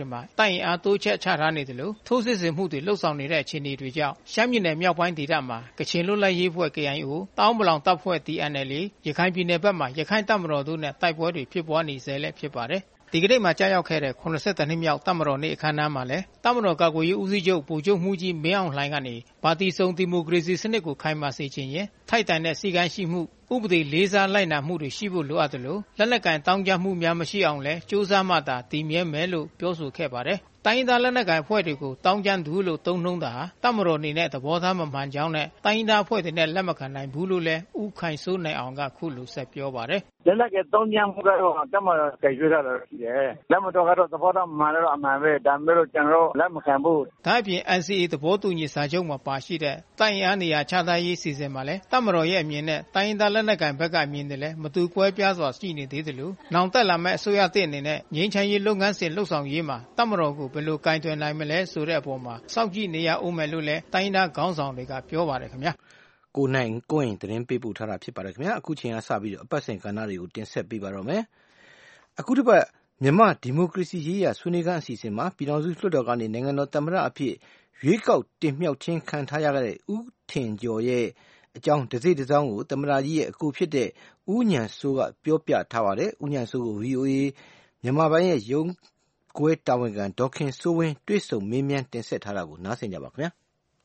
မှာတိုင်အားတိုးချက်ချထားနေတယ်လို့ထိုးစစ်ဆင်မှုတွေလှုပ်ဆောင်နေတဲ့အခြေအနေတွေကြောင့်ရှမ်းပြည်နယ်မြောက်ပိုင်းဒေသမှာကချင်လွတ်လပ်ရေးဖွဲ့ K I O တောင်ပလောင်တပ်ဖွဲ့ T N L A ရခိုင်ပြည်နယ်ဘက်မှာရခိုင်တပ်မတော်တို့နဲ့တိုက်ပွဲတွေဖြစ်ပွားနေဆဲလည်းဖြစ်ပါတယ်ဒီကနေ့မှာကြားရောက်ခဲ့တဲ့ခုနစ်ဆယ့်နှစ်မြောက်တပ်မတော်နေ့အခမ်းအနားမှာလည်းတပ်မတော်ကာကွယ်ရေးဦးစီးချုပ်ဗိုလ်ချုပ်မှုကြီးမင်းအောင်လှိုင်ကနေပါတီစုံဒီမိုကရေစီစနစ်ကိုခိုင်မာစေခြင်းရဲ့ထိုက်တန်တဲ့စီကံရှိမှုဥပဒေလေးစားလိုက်နာမှုတွေရှိဖို့လိုအပ်တယ်လို့လက်နက်ကန်တောင်းကြမှုများမရှိအောင်လဲစ조사မှသာတည်မြဲမယ်လို့ပြောဆိုခဲ့ပါတယ်တိုင်းသားလက်နက်ကိုင်အဖွဲ့တွေကိုတောင်းကြမ်းသူလို့သုံးနှုန်းတာတပ်မတော်အနေနဲ့သဘောထားမမှန်ကြောင်းနဲ့တိုင်းသားအဖွဲ့တွေနဲ့လက်မခံနိုင်ဘူးလို့လည်းဦးခိုင်စိုးနိုင်အောင်ကခုလိုဆက်ပြောပါတယ်
လက်နက်ကတောင်းကြမ်းမှုကတော့တပ်မတော်ကြိုက်ရွေးတာလို့ရှိတယ်လက်မတော်ကတော့သဘောထားမှန်တော့အမှန်ပဲဒါပေမဲ့ကျွန်တော်လက်မခံဘူး
ဒါအပြင် N C A သဘောတူညီစာချုပ်မှာပါရှိတဲ့တိုင်းအားနေရာခြားသားရေးစီစဉ်မှာလည်းတပ်မတော်ရဲ့အမြင်နဲ့တိုင်းသားလက်နက်ကိုင်ဘက်ကအမြင်တွေလည်းမတူကွဲပြားစွာရှိနေသေးတယ်လို့နောင်တက်လာမဲ့အစိုးရသစ်အနေနဲ့ငြိမ်းချမ်းရေးလုပ်ငန်းစဉ်လှုပ်ဆောင်ရေးမှာတပ်မတော်ကိုဘယ်လိုကင်တွယ်နိုင်မလဲဆိုတဲ့အပေါ်မှာစောင့်ကြည့်နေရအောင်မယ်လို့လည်းတိုင်းသားခေါင်းဆောင်တွေကပြောပါတယ်ခင်ဗျာ
ကိုနိုင်ကိုရင်သတင်းပေးပို့ထားတာဖြစ်ပါတယ်ခင်ဗျာအခုချိန်ကစပြီးတော့အပတ်စဉ်ကဏ္ဍတွေကိုတင်ဆက်ပေးပါတော့မယ်အခုတစ်ပတ်မြန်မာဒီမိုကရေစီရေးရာဆွေးနွေးခန်းအစီအစဉ်မှာပြည်တော်စုလွှတ်တော်ကနေနိုင်ငံတော်သမ္မတအဖြစ်ရွေးကောက်တင်မြှောက်ခြင်းခံထားရတဲ့ဦးထင်ကျော်ရဲ့အကြောင်းတစ်စိတ်တစ်စောင်းကိုသမ္မတကြီးရဲ့အကူဖြစ်တဲ့ဦးညံစိုးကပြောပြထားပါတယ်ဦးညံစိုးကို V O A မြန်မာပိုင်းရဲ့ရုံးကွဲတာဝန်ခံဒေါခင်စိုးဝင်းတွေ့ဆုံမေးမြန်းတင်ဆက်ထားတာကိုနားဆင်ကြပါခင်ဗျာ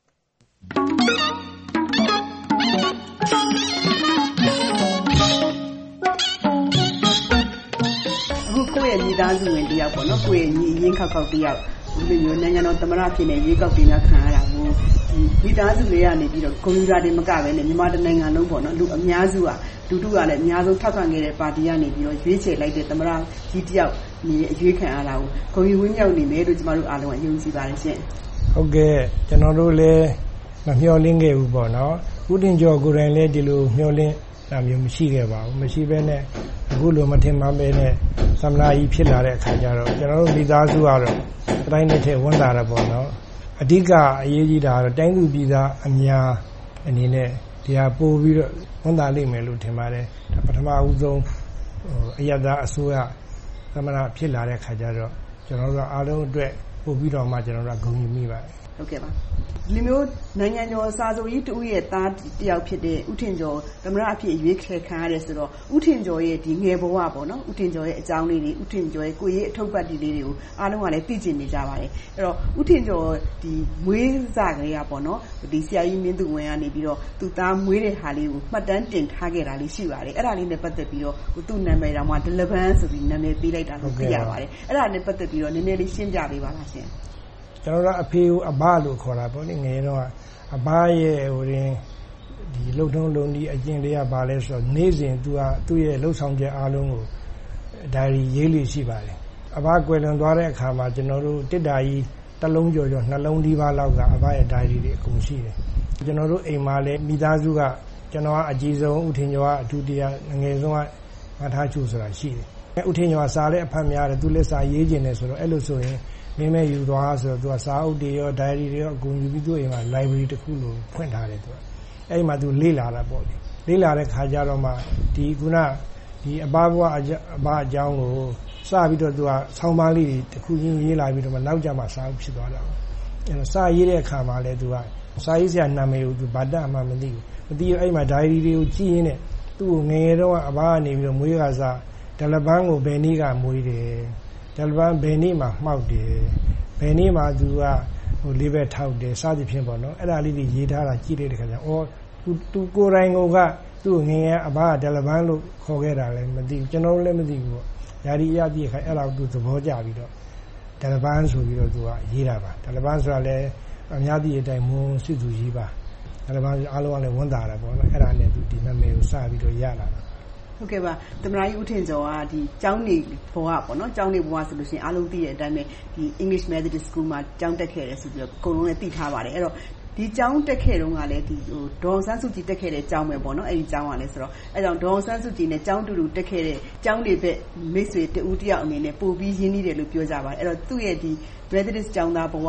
အခုကိုယ့်ရဲ့ညီသားစုဝင်တယောက်ပေါ့နော်ကိုယ့်ရဲ့ညီရင်းခောက်ခောက်တယောက်ဒီလိုမျိုးနိုင်ငံတော်သမ္မတဖြစ်နေရွေးကောက်တင်ရခံရတာကိုဒီမိသားစုတွေကနေပြီးတော့ကွန်ပျူတာတွေမကပဲနဲ့မြန်မာတိုင်းနိုင်ငံလုံးပေါ့နော်လူအများစုကလူထုကလည်းအများဆုံးထောက်ခံခဲ့တဲ့ပါတီကနေပြီးတော့ရွေးချယ်လိုက်တဲ့သမ္မတကြီးတယောက်ဒီအရွေးခံရတာကိုဂုဏ်ယူဝင်းမြောက်နေမယ်လို့ကျမတို့အားလုံးကယုံကြည်ပါတယ်ရှင်
ဟုတ်ကဲ့ကျွန်တော်တို့လည်းမမျှော်လင့်ခဲ့ဘူးပေါ့နော်ဦးတင်ကျော်ကိုယ်တိုင်လည်းဒီလိုမျှော်လင့်တာမျိုးမရှိခဲ့ပါဘူးမရှိဘဲနဲ့အခုလိုမထင်မှန်းပဲနဲ့သမ္မတကြီးဖြစ်လာတဲ့အခါကျတော့ကျွန်တော်တို့မိသားစုကတော့တိုင်းနဲ့ထဲဝန်တာရပေါ့နော်အဓိကအရေးကြီးတာကတော့တိုင်းသူပြည်သားအများအနေနဲ့ဒီဟာပို့ပြီးတော့ဝန်တာလိမ့်မယ်လို့ထင်ပါတယ်ဒါပထမဦးဆုံးအယက်သားအစိုးရသမ္မတဖြစ်လာတဲ့အခါကျတော့ကျွန်တော်တို့အားလုံးအတွက်ပို့ပြီးတော့မှကျွန်တော်တို့ဂုဏ်ယူမိပါတယ်
ဟုတ်ကဲ့ပါဒီမျိုးနိုင်ငံကျော်စာဆိုကြီးတူရဲ့သားတယောက်ဖြစ်တဲ့ဦးထင်ကျော်သမ္မတအဖြစ်ရွေးချယ်ခံရတယ်ဆိုတော့ဦးထင်ကျော်ရဲ့ဒီငယ်ဘဝပေါ့နော်ဦးထင်ကျော်ရဲ့အကြောင်းလေးတွေဦးထင်ကျော်ရဲ့ကိုယ်ရေးအထုပ်ပတ်တီလေးတွေကိုအားလုံးကလည်းသိကျင်နေကြပါတယ်အဲ့တော့ဦးထင်ကျော်ဒီမွေးစားကလေးကပေါ့နော်ဒီဆရာကြီးမင်းသူဝင်ကနေပြီးတော့သူသားမွေးတဲ့ဟာလေးကိုမှတ်တမ်းတင်ထားခဲ့တာလေးရှိပါတယ်အဲ့ဒါလေးနဲ့ပတ်သက်ပြီးတော့သူ့နာမည်တော်မှာဒလဘန်းဆိုပြီးနာမည်ပေးလိုက်တာလို့သိရပါတယ်အဲ့ဒါနဲ့ပတ်သက်ပြီးတော့နည်းနည်းလေးရှင်းပြပေးပါလားရှင်
ကျွန်တော်ကအဖေကိုအဘလို့ခေါ်တာပေါ့လေငယ်တော့အဘရဲ့ဟိုရင်ဒီလှုပ်ထုံးလုံးဒီအကျင့်လေးကဘာလဲဆိုတော့နေ့စဉ်သူကသူ့ရဲ့လှုပ်ဆောင်ချက်အားလုံးကိုဒါရီရေးလို့ရှိပါတယ်အဘကွယ်လွန်သွားတဲ့အခါမှာကျွန်တော်တို့တစ်တာကြီးတစ်လုံးကျော်ကျော်နှလုံးဒီပါလောက်ကအဘရဲ့ဒါရီတွေအကုန်ရှိတယ်ကျွန်တော်တို့အိမ်မှာလည်းမိသားစုကကျွန်တော်ကအကြီးဆုံးဦးထင်ကျော်ကအထူးတရားငယ်ဆုံးကမထားချူဆိုတာရှိတယ်ဦးထင်ကျော်ကစားလဲအဖတ်များတယ်သူလက်စာရေးကျင်တယ်ဆိုတော့အဲ့လိုဆိုရင်မင်းမဲယူသွားဆိုတော့သူကစာအုပ်တွေရော diary တွေရောအကုန်ယူပြီးသူ့အိမ်မှာ library တစ်ခုလိုဖွင့်ထားတယ်သူကအဲ့ဒီမှာသူလေ့လာတာပေါ့လေလေ့လာတဲ့ခါကျတော့မှဒီခုနဒီအဘဘွားအဘအကြောင်းကိုစပြီးတော့သူကဆောင်းပါးလေးတွေတစ်ခုချင်းရေးလာပြီးတော့မှနောက်ကျမှစာအုပ်ဖြစ်သွားတာပေါ့အဲ့တော့စာရေးတဲ့အခါမှာလည်းသူကစာရေးဆရာနာမည်ကိုသူဘာတတ်မှမသိဘူးမသိဘူးအဲ့ဒီမှာ diary တွေကိုကြည့်ရင်းနဲ့သူ့ကိုငယ်ငယ်တော့အဘကနေပြီးတော့မွေးကစားဒလပန်းကိုဘယ်နည်းကမွေးတယ်ဒလပန်းဘယ်နေ့မှမှောက်တယ်ဘယ်နေ့မှသူကဟိုလေးဘက်ထောက်တယ်စသဖြင့်ပေါ့နော်အဲ့ဒါလေးတွေရေးထားတာကြည့်တဲ့ခါကျအော်သူသူကိုယ်တိုင်ကသူ့ငယ်ငယ်အဘကဒလပန်းလို့ခေါ်ခဲ့တာလည်းမသိဘူးကျွန်တော်လည်းမသိဘူးပေါ့ယာဒီအရပြည့်ခါအဲ့ဒါကိုသူသဘောကျပြီးတော့ဒလပန်းဆိုပြီးတော့သူကရေးတာပါဒလပန်းဆိုတာလည်းအများကြီးအတိုင်းမွန်စစ်သူကြီးပါဒလပန်းအားလုံးကလည်းဝန်တာတာပေါ့နော်အဲ့ဒါနဲ့သူဒီနာမည်ကိုစပြီးတော့ရလာတာ
ဟုတ်ကဲ့ပါသမ္မတကြီးဦးထင်ကျော်ကဒီကျောင်းနေဘဝပေါ့နော်ကျောင်းနေဘဝဆိုလို့ရှိရင်အားလုံးသိတဲ့အတိုင်းပဲဒီ English Methodist School မှာကျောင်းတက်ခဲ့တယ်ဆိုပြီးတော့အကုန်လုံးလည်းသိထားပါတယ်အဲ့တော့ဒီကျောင်းတက်ခဲ့တုန်းကလည်းဒီဟိုဒေါ်ဆန်းစုကြည်တက်ခဲ့တဲ့ကျောင်းပဲပေါ့နော်အဲ့ဒီကျောင်းကလည်းဆိုတော့အဲ့ကြောင့်ဒေါ်ဆန်းစုကြည်နဲ့ကျောင်းတူတူတက်ခဲ့တဲ့ကျောင်းတွေပဲမိတ်ဆွေတဦးတယောက်အနေနဲ့ပို့ပြီးရင်းနှီးတယ်လို့ပြောကြပါတယ်အဲ့တော့သူ့ရဲ့ဒီ Methodist ကျောင်းသားဘဝ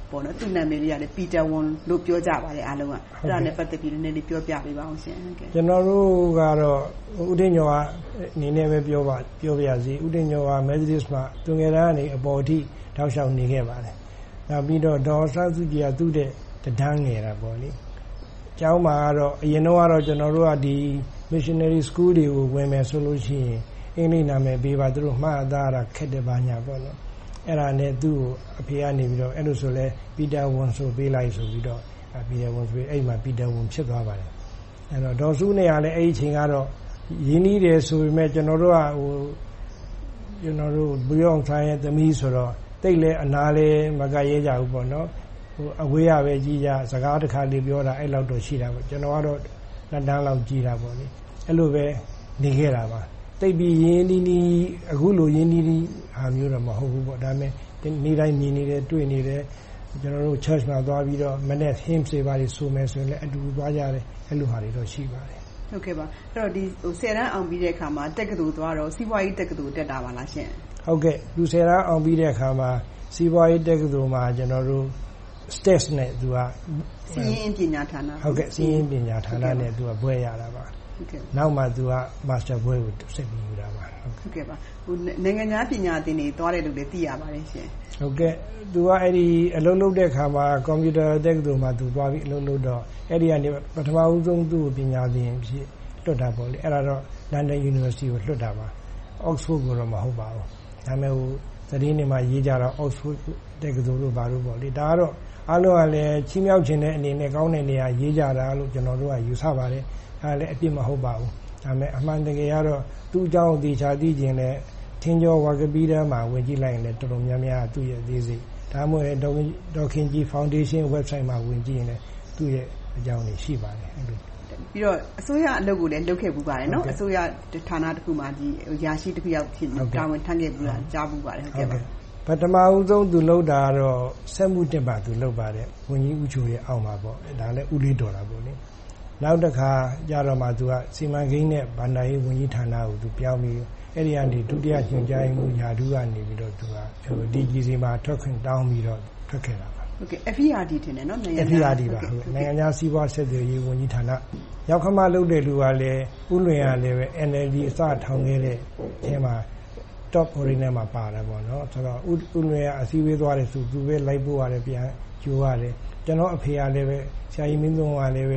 ပေါ့နော်သူ့နာမည်လေးကလည်း Peter Won လို့ပြောကြပါတယ်အားလုံးကအဲ့ဒါနဲ့ပတ်သက်ပြီးနည်းနည်းလေးပြောပြပေးပါအောင်ရှင်ဟုတ်ကဲ့
ကျွန်တော်တို့ကတော့ဦးထင်ကျော်ကအနေနဲ့ပဲပြောပါပြောပြရစီဦးထင်ကျော်က Methodist မှာသူငယ်တန်းကနေအပေါ်ထိတောက်လျှောက်နေခဲ့ပါတယ်နောက်ပြီးတော့ဒေါ်ဆန်းစုကြည်ကသူ့တဲ့တန်းငယ်တာပေါ့လေကျောင်းမှာကတော့အရင်တော့ကတော့ကျွန်တော်တို့ကဒီ missionary school တွေကိုဝင်မယ်ဆိုလို့ရှိရင်အင်္ဂလိပ်နာမည်ပေးပါသူတို့မှားသားတာခက်တယ်ပါညာပေါ့နော်အဲ့ဒါနဲ့သူ့ကိုအဖေကနေပြီးတော့အဲ့လိုဆိုလဲ Peter Won ဆိုပေးလိုက်ဆိုပြီးတော့ Peter Won ဆိုအဲ့မှာ Peter Won ဖြစ်သွားပါတယ်အဲ့တော့ဒေါ်စုနဲ့ကလည်းအဲ့ဒီအချိန်ကတော့ရင်းနှီးတယ်ဆိုပေမဲ့ကျွန်တော်တို့ကဟိုကျွန်တော်တို့ဘုရားအောင်ဆိုင်ရဲ့သမီးဆိုတော့တိတ်လဲအနာလဲမကရဲကြဘူးပေါ့နော်ဟိုအဝေးရပဲကြီးကြစကားတစ်ခါလေးပြောတာအဲ့လောက်တော့ရှိတာပေါ့ကျွန်တော်ကတော့နှစ်တန်းလောက်ကြီးတာပေါ့လေအဲ့လိုပဲနေခဲ့တာပါတိတ်ပြီးရင်းနှီးနှီးအခုလိုရင်းနှီးနှီးဟာမျိုးတော့မဟုတ်ဘူးပေါ့ဒါပေမဲ့နေ့တိုင်းမြင်နေတယ်တွေ့နေတယ်ကျွန်တော်တို့ church မှာသွားပြီးတော့မနေ့ hymn တွေပါဆိုမယ်ဆိုရင်လည်းအတူတူသွားကြတယ်အဲ့လိုဟာတွေတော့ရှိပါတယ်
ဟုတ်ကဲ့ပါအဲ့တော့ဒီဟိုဆယ်တန်းအောင်ပြီးတဲ့အခါမှာတက္ကသိုလ်သွားတော့စီးပွားရေးတက္ကသိုလ်တက်တာပါလားရှင်
ဟုတ်ကဲ့လူဆယ်တန်းအောင်ပြီးတဲ့အခါမှာစီးပွားရေးတက္ကသိုလ်မှာကျွန်တော်တို့ stats နဲ့သူက
စီးရင်ပညာဌာန
ဟုတ်ကဲ့စီးရင်ပညာဌာနနဲ့သူကဘွဲရတာပါ
ဟုတ်ကဲ့
နောက်မှသူက master ဘွဲကိုဆက်ပြီးယူတာပါ
ဟုတ်ကဲ့ပါဟိုနိုင်ငံခြားပညာသင်တွေသွားတယ်လို့လည်းသိရပါတယ်ရှင်
ဟုတ်ကဲ့သူကအဲ့ဒီအလုပ်လုပ်တဲ့အခါမှာကွန်ပျူတာတက္ကသိုလ်မှာသူသွားပြီးအလုပ်လုပ်တော့အဲ့ဒီကနေပထမဦးဆုံးသူ့ကိုပညာသင်ဖြစ်လွတ်တာပေါ့လေအဲ့ဒါတော့ London University ကိုလွတ်တာပါ Oxford ကိုတော့မဟုတ်ပါဘူးဒါပေမဲ့ဟိုသတင်းတွေမှာရေးကြတော့ Oxford တက္ကသိုလ်တို့ဘာလို့ပေါ့လေဒါကတော့အားလုံးကလည်းချီးမြှောက်ခြင်းတဲ့အနေနဲ့ကောင်းတဲ့နေရာရေးကြတာလို့ကျွန်တော်တို့ကယူဆပါတယ်အဲ့ဒါလည်းအပြစ်မဟုတ်ပါဘူးဒါပေမဲ့အမှန်တကယ်ကတော့သူ့အကြောင်းသိချာသိခြင်းနဲ့ထင်းကျော်ဝါကပီးတန်းမှာဝင်ကြည့်လိုက်ရင်လည်းတော်တော်များများသူ့ရဲ့အသေးစိတ်ဒါမှမဟုတ်ဒေါခင်ကြီး Foundation website မှာဝင်ကြည့်ရင်လည်းသူ့ရဲ့အကြောင်းတွေရှိပါတယ်အဲ့လို
ပြီးတော့အစိုးရအလုပ်ကိုလည်းလုပ်ခဲ့ပူပါတယ်နော်အစိုးရဌာနတစ်ခုမှာဒီရာရှိတစ်ခုရောက်ဖြစ်တာဝန်ထမ်းခဲ့ပူတာကြားပူပါတယ်ဟုတ်ကဲ့ပါ
ပထမဦးဆုံးသူလုပ်တာတော့စက်မှုတင်ပါသူလုပ်ပါတယ်ဝန်ကြီးဦးချိုရဲ့အောက်မှာပေါ့ဒါလည်းဦးလေးတော်တာပေါ့လေနောက်တစ်ခါကြတော့မှသူကစီမံကိန်းနဲ့ဗန္ဒာရေးဝန်ကြီးဌာနကိုသူပြောင်းပြီးအဲ့ဒီကနေဒုတိယညွှန်ကြားရေးမှူးယာဒူးကနေပြီးတော့သူကဒီ ကြီးစီမှာထွက်ခွင့်တောင်းပြီးတော့ထွက်ခဲ့တာပါ
ဟုတ်ကဲ့ F E R D ထင်တယ်နော်နိုင်ငံ
F E R D ပါဟုတ်နိုင်ငံခြားစီးပွားဆက်သွယ်ရေးဝန်ကြီးဌာနရောက်ခမလုပ်တဲ့လူကလည်းဦးလွင်ရလည်းပဲ N L D အစထောင်ခဲ့တဲ့အထဲမှာ top foreigner မှာပါတယ်ပေါ့နော်ဆိုတော့ဦးလွင်ရအစည်းအဝေးသွားတယ်ဆိုသူပဲလိုက်ပို့ရတယ်ပြန်ကြိုးရတယ်ကျွန်တော်အဖေကလည်းပဲဆရာကြီးမင်းသုံးကလည်းပဲ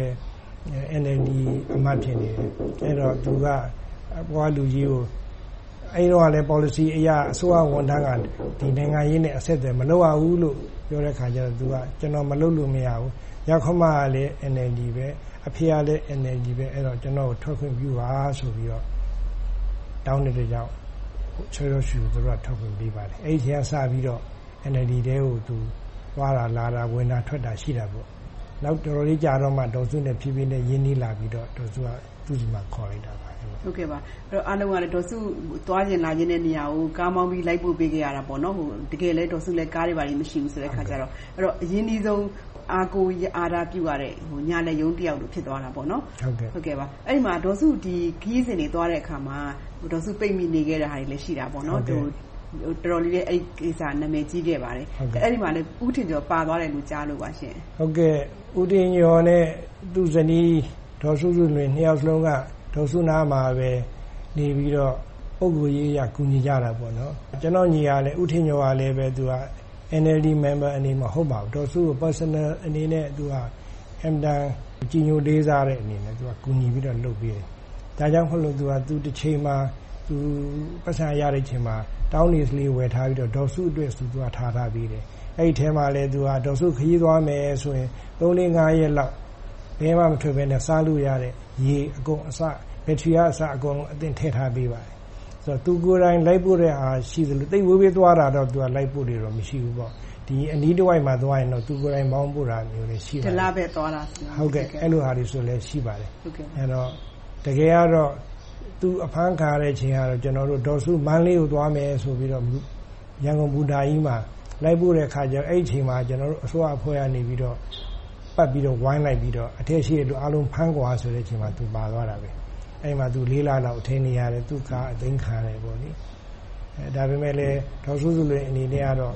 N L D အမတ်ဖြစ်နေတယ်အဲ့တော့သူကဘွားလူကြီးကိုအဲ့တော့လည်း policy အရာအစိုးရဝန်ထမ်းကဒီနိုင်ငံရေးနဲ့အဆက်အသွယ်မလုပ်ရဘူးလို့ပြောတဲ့ခါကျတော့သူကကျွန်တော်မလုပ်လို့မရဘူးရောက်ခမကလည်း N L D ပဲအဖေကလည်း N L D ပဲအဲ့တော့ကျွန်တော်ကိုထွက်ခွင့်ပြုပါဆိုပြီးတော့တောင်းတဲ့ကြောင့်ချေရရှူသူကထွက်ခွင့်ပေးပါတယ်အဲ့ဒီကစပြီးတော့ N L D တဲကိုသူသွားတာလာတာဝင်တာထွက်တာရှိတာပေါ့နောက်တော်တော်လေးကြာတော့မှဒေါ်စုနဲ့ဖြည်းဖြည်းနဲ့ရင်းနှီးလာပြီးတော့ဒေါ်စုကသူ့စီမှာခေါ်လိုက်တာပါ
ဟုတ်ကဲ့ပါအဲ့တော့အားလုံးကလည်းဒေါ်စုသွားကျင်လာခြင်းတဲ့နေရာကိုကားမောင်းပြီးလိုက်ပို့ပေးခဲ့ရတာပေါ့နော်ဟိုတကယ်လဲဒေါ်စုလည်းကားတွေပါလိမ့်မရှိဘူးဆိုတဲ့ခါကျတော့အဲ့တော့အရင်ဒီဆုံးအာကိုအာရာပြုရတဲ့ဟိုညာလက်ယုံတယောက်လိုဖြစ်သွားတာပေါ့နော်
ဟုတ်ကဲ့
ဟုတ်ကဲ့ပါအဲ့ဒီမှာဒေါ်စုဒီခီးစဉ်တွေသွားတဲ့အခါမှာဒေါ်စုပိတ်မိနေခဲ့တဲ့ဟာတွေလည်းရှိတာပေါ့နော်သူတော်တော်လေးအဲ့ကိစ္စနာမည်ကြီးခဲ့ပါတယ်အဲ့ဒီမှာလည်းဦးထင်ကျော်ပါသွားတယ်လို့ကြားလို့ပါရှင်
ဟုတ်ကဲ့ဦးထင်ကျော်နဲ့သူ့ဇနီးဒေါ်စုစုလွင်နှစ်ယောက်လုံးကဒေါ်စုနာမှာပဲနေပြီးတော့ပုဂ္ဂိုလ်ရေးရကူညီကြတာပေါ့နော်ကျွန်တော်ညီကလည်းဦးထင်ကျော်ကလည်းပဲသူက N L D member အနေမဟုတ်ပါဘူးဒေါ်စုကို personal အနေနဲ့သူကအမ်တန်ကြီးညိုလေးစားတဲ့အနေနဲ့သူကကူညီပြီးတော့လုပ်ပေးတယ်ဒါကြောင့်မလို့သူကသူတစ်ချိန်မှာသူပတ်စံရတဲ့ချိန်မှာတောင်းနေစလေးဝယ်ထားပြီးတော့ဒေါ်စုအတွက်သူကထားထားပြီးတယ်အဲ့ဒီထဲမှာလည်းသူကဒေါ်စုခရီးသွားမယ်ဆိုရင်သုံးလေးငါးရက်လောက်ဘယ်မှမထွက်ဘဲနဲ့စားလို့ရတဲ့ရေအကုန်အစဘက်ထရီအစအကုန်အသင်ထည့်ထားပေးပါတယ်ဆိုတော့သူကိုယ်တိုင်လိုက်ပို့တဲ့အားရှိတယ်လို့တိတ်ဝေးဝေးသွားတာတော့သူကလိုက်ပို့တယ်တော့မရှိဘူးပေါ့ဒီအနီးတစ်ဝိုက်မှာသွားရင်တော့သူကိုယ်တိုင်မောင်းပို့တာမျိုးတွေရှိပါတယ်
ဒလားပဲသွားတာ
ဟုတ်ကဲ့အဲ့လိုဟာတွေဆိုလည်းရှိပါတယ်
ဟုတ်ကဲ့
အဲ့တော့တကယ်ကတော့သူအဖမ်းခါတဲ့ချိန်ကတော့ကျွန်တော်တို့ဒေါ်စုမန်းလေးကိုသွားမယ်ဆိုပြီးတော့ရန်ကုန်ဘူတာကြီးမှာလိုက်ပို့တဲ့ခါကျတော့အဲ့ဒီချိန်မှာကျွန်တော်တို့အစိုးရအဖွဲ့ကနေပြီးတော့ပတ်ပြီးတော့ဝိုင်းလိုက်ပြီးတော့အထက်ရှိလူအလုံးဖမ်းကွာဆိုတဲ့အချိန်မှာသူပါသွားတာပဲအဲ့မှာသူလေးလလောက်အထင်းနေရတယ်သူကအသိခံရတယ်ပေါ့လေအဲဒါပေမဲ့လည်းဒေါ်စုစုလွင်အနေနဲ့ကတော့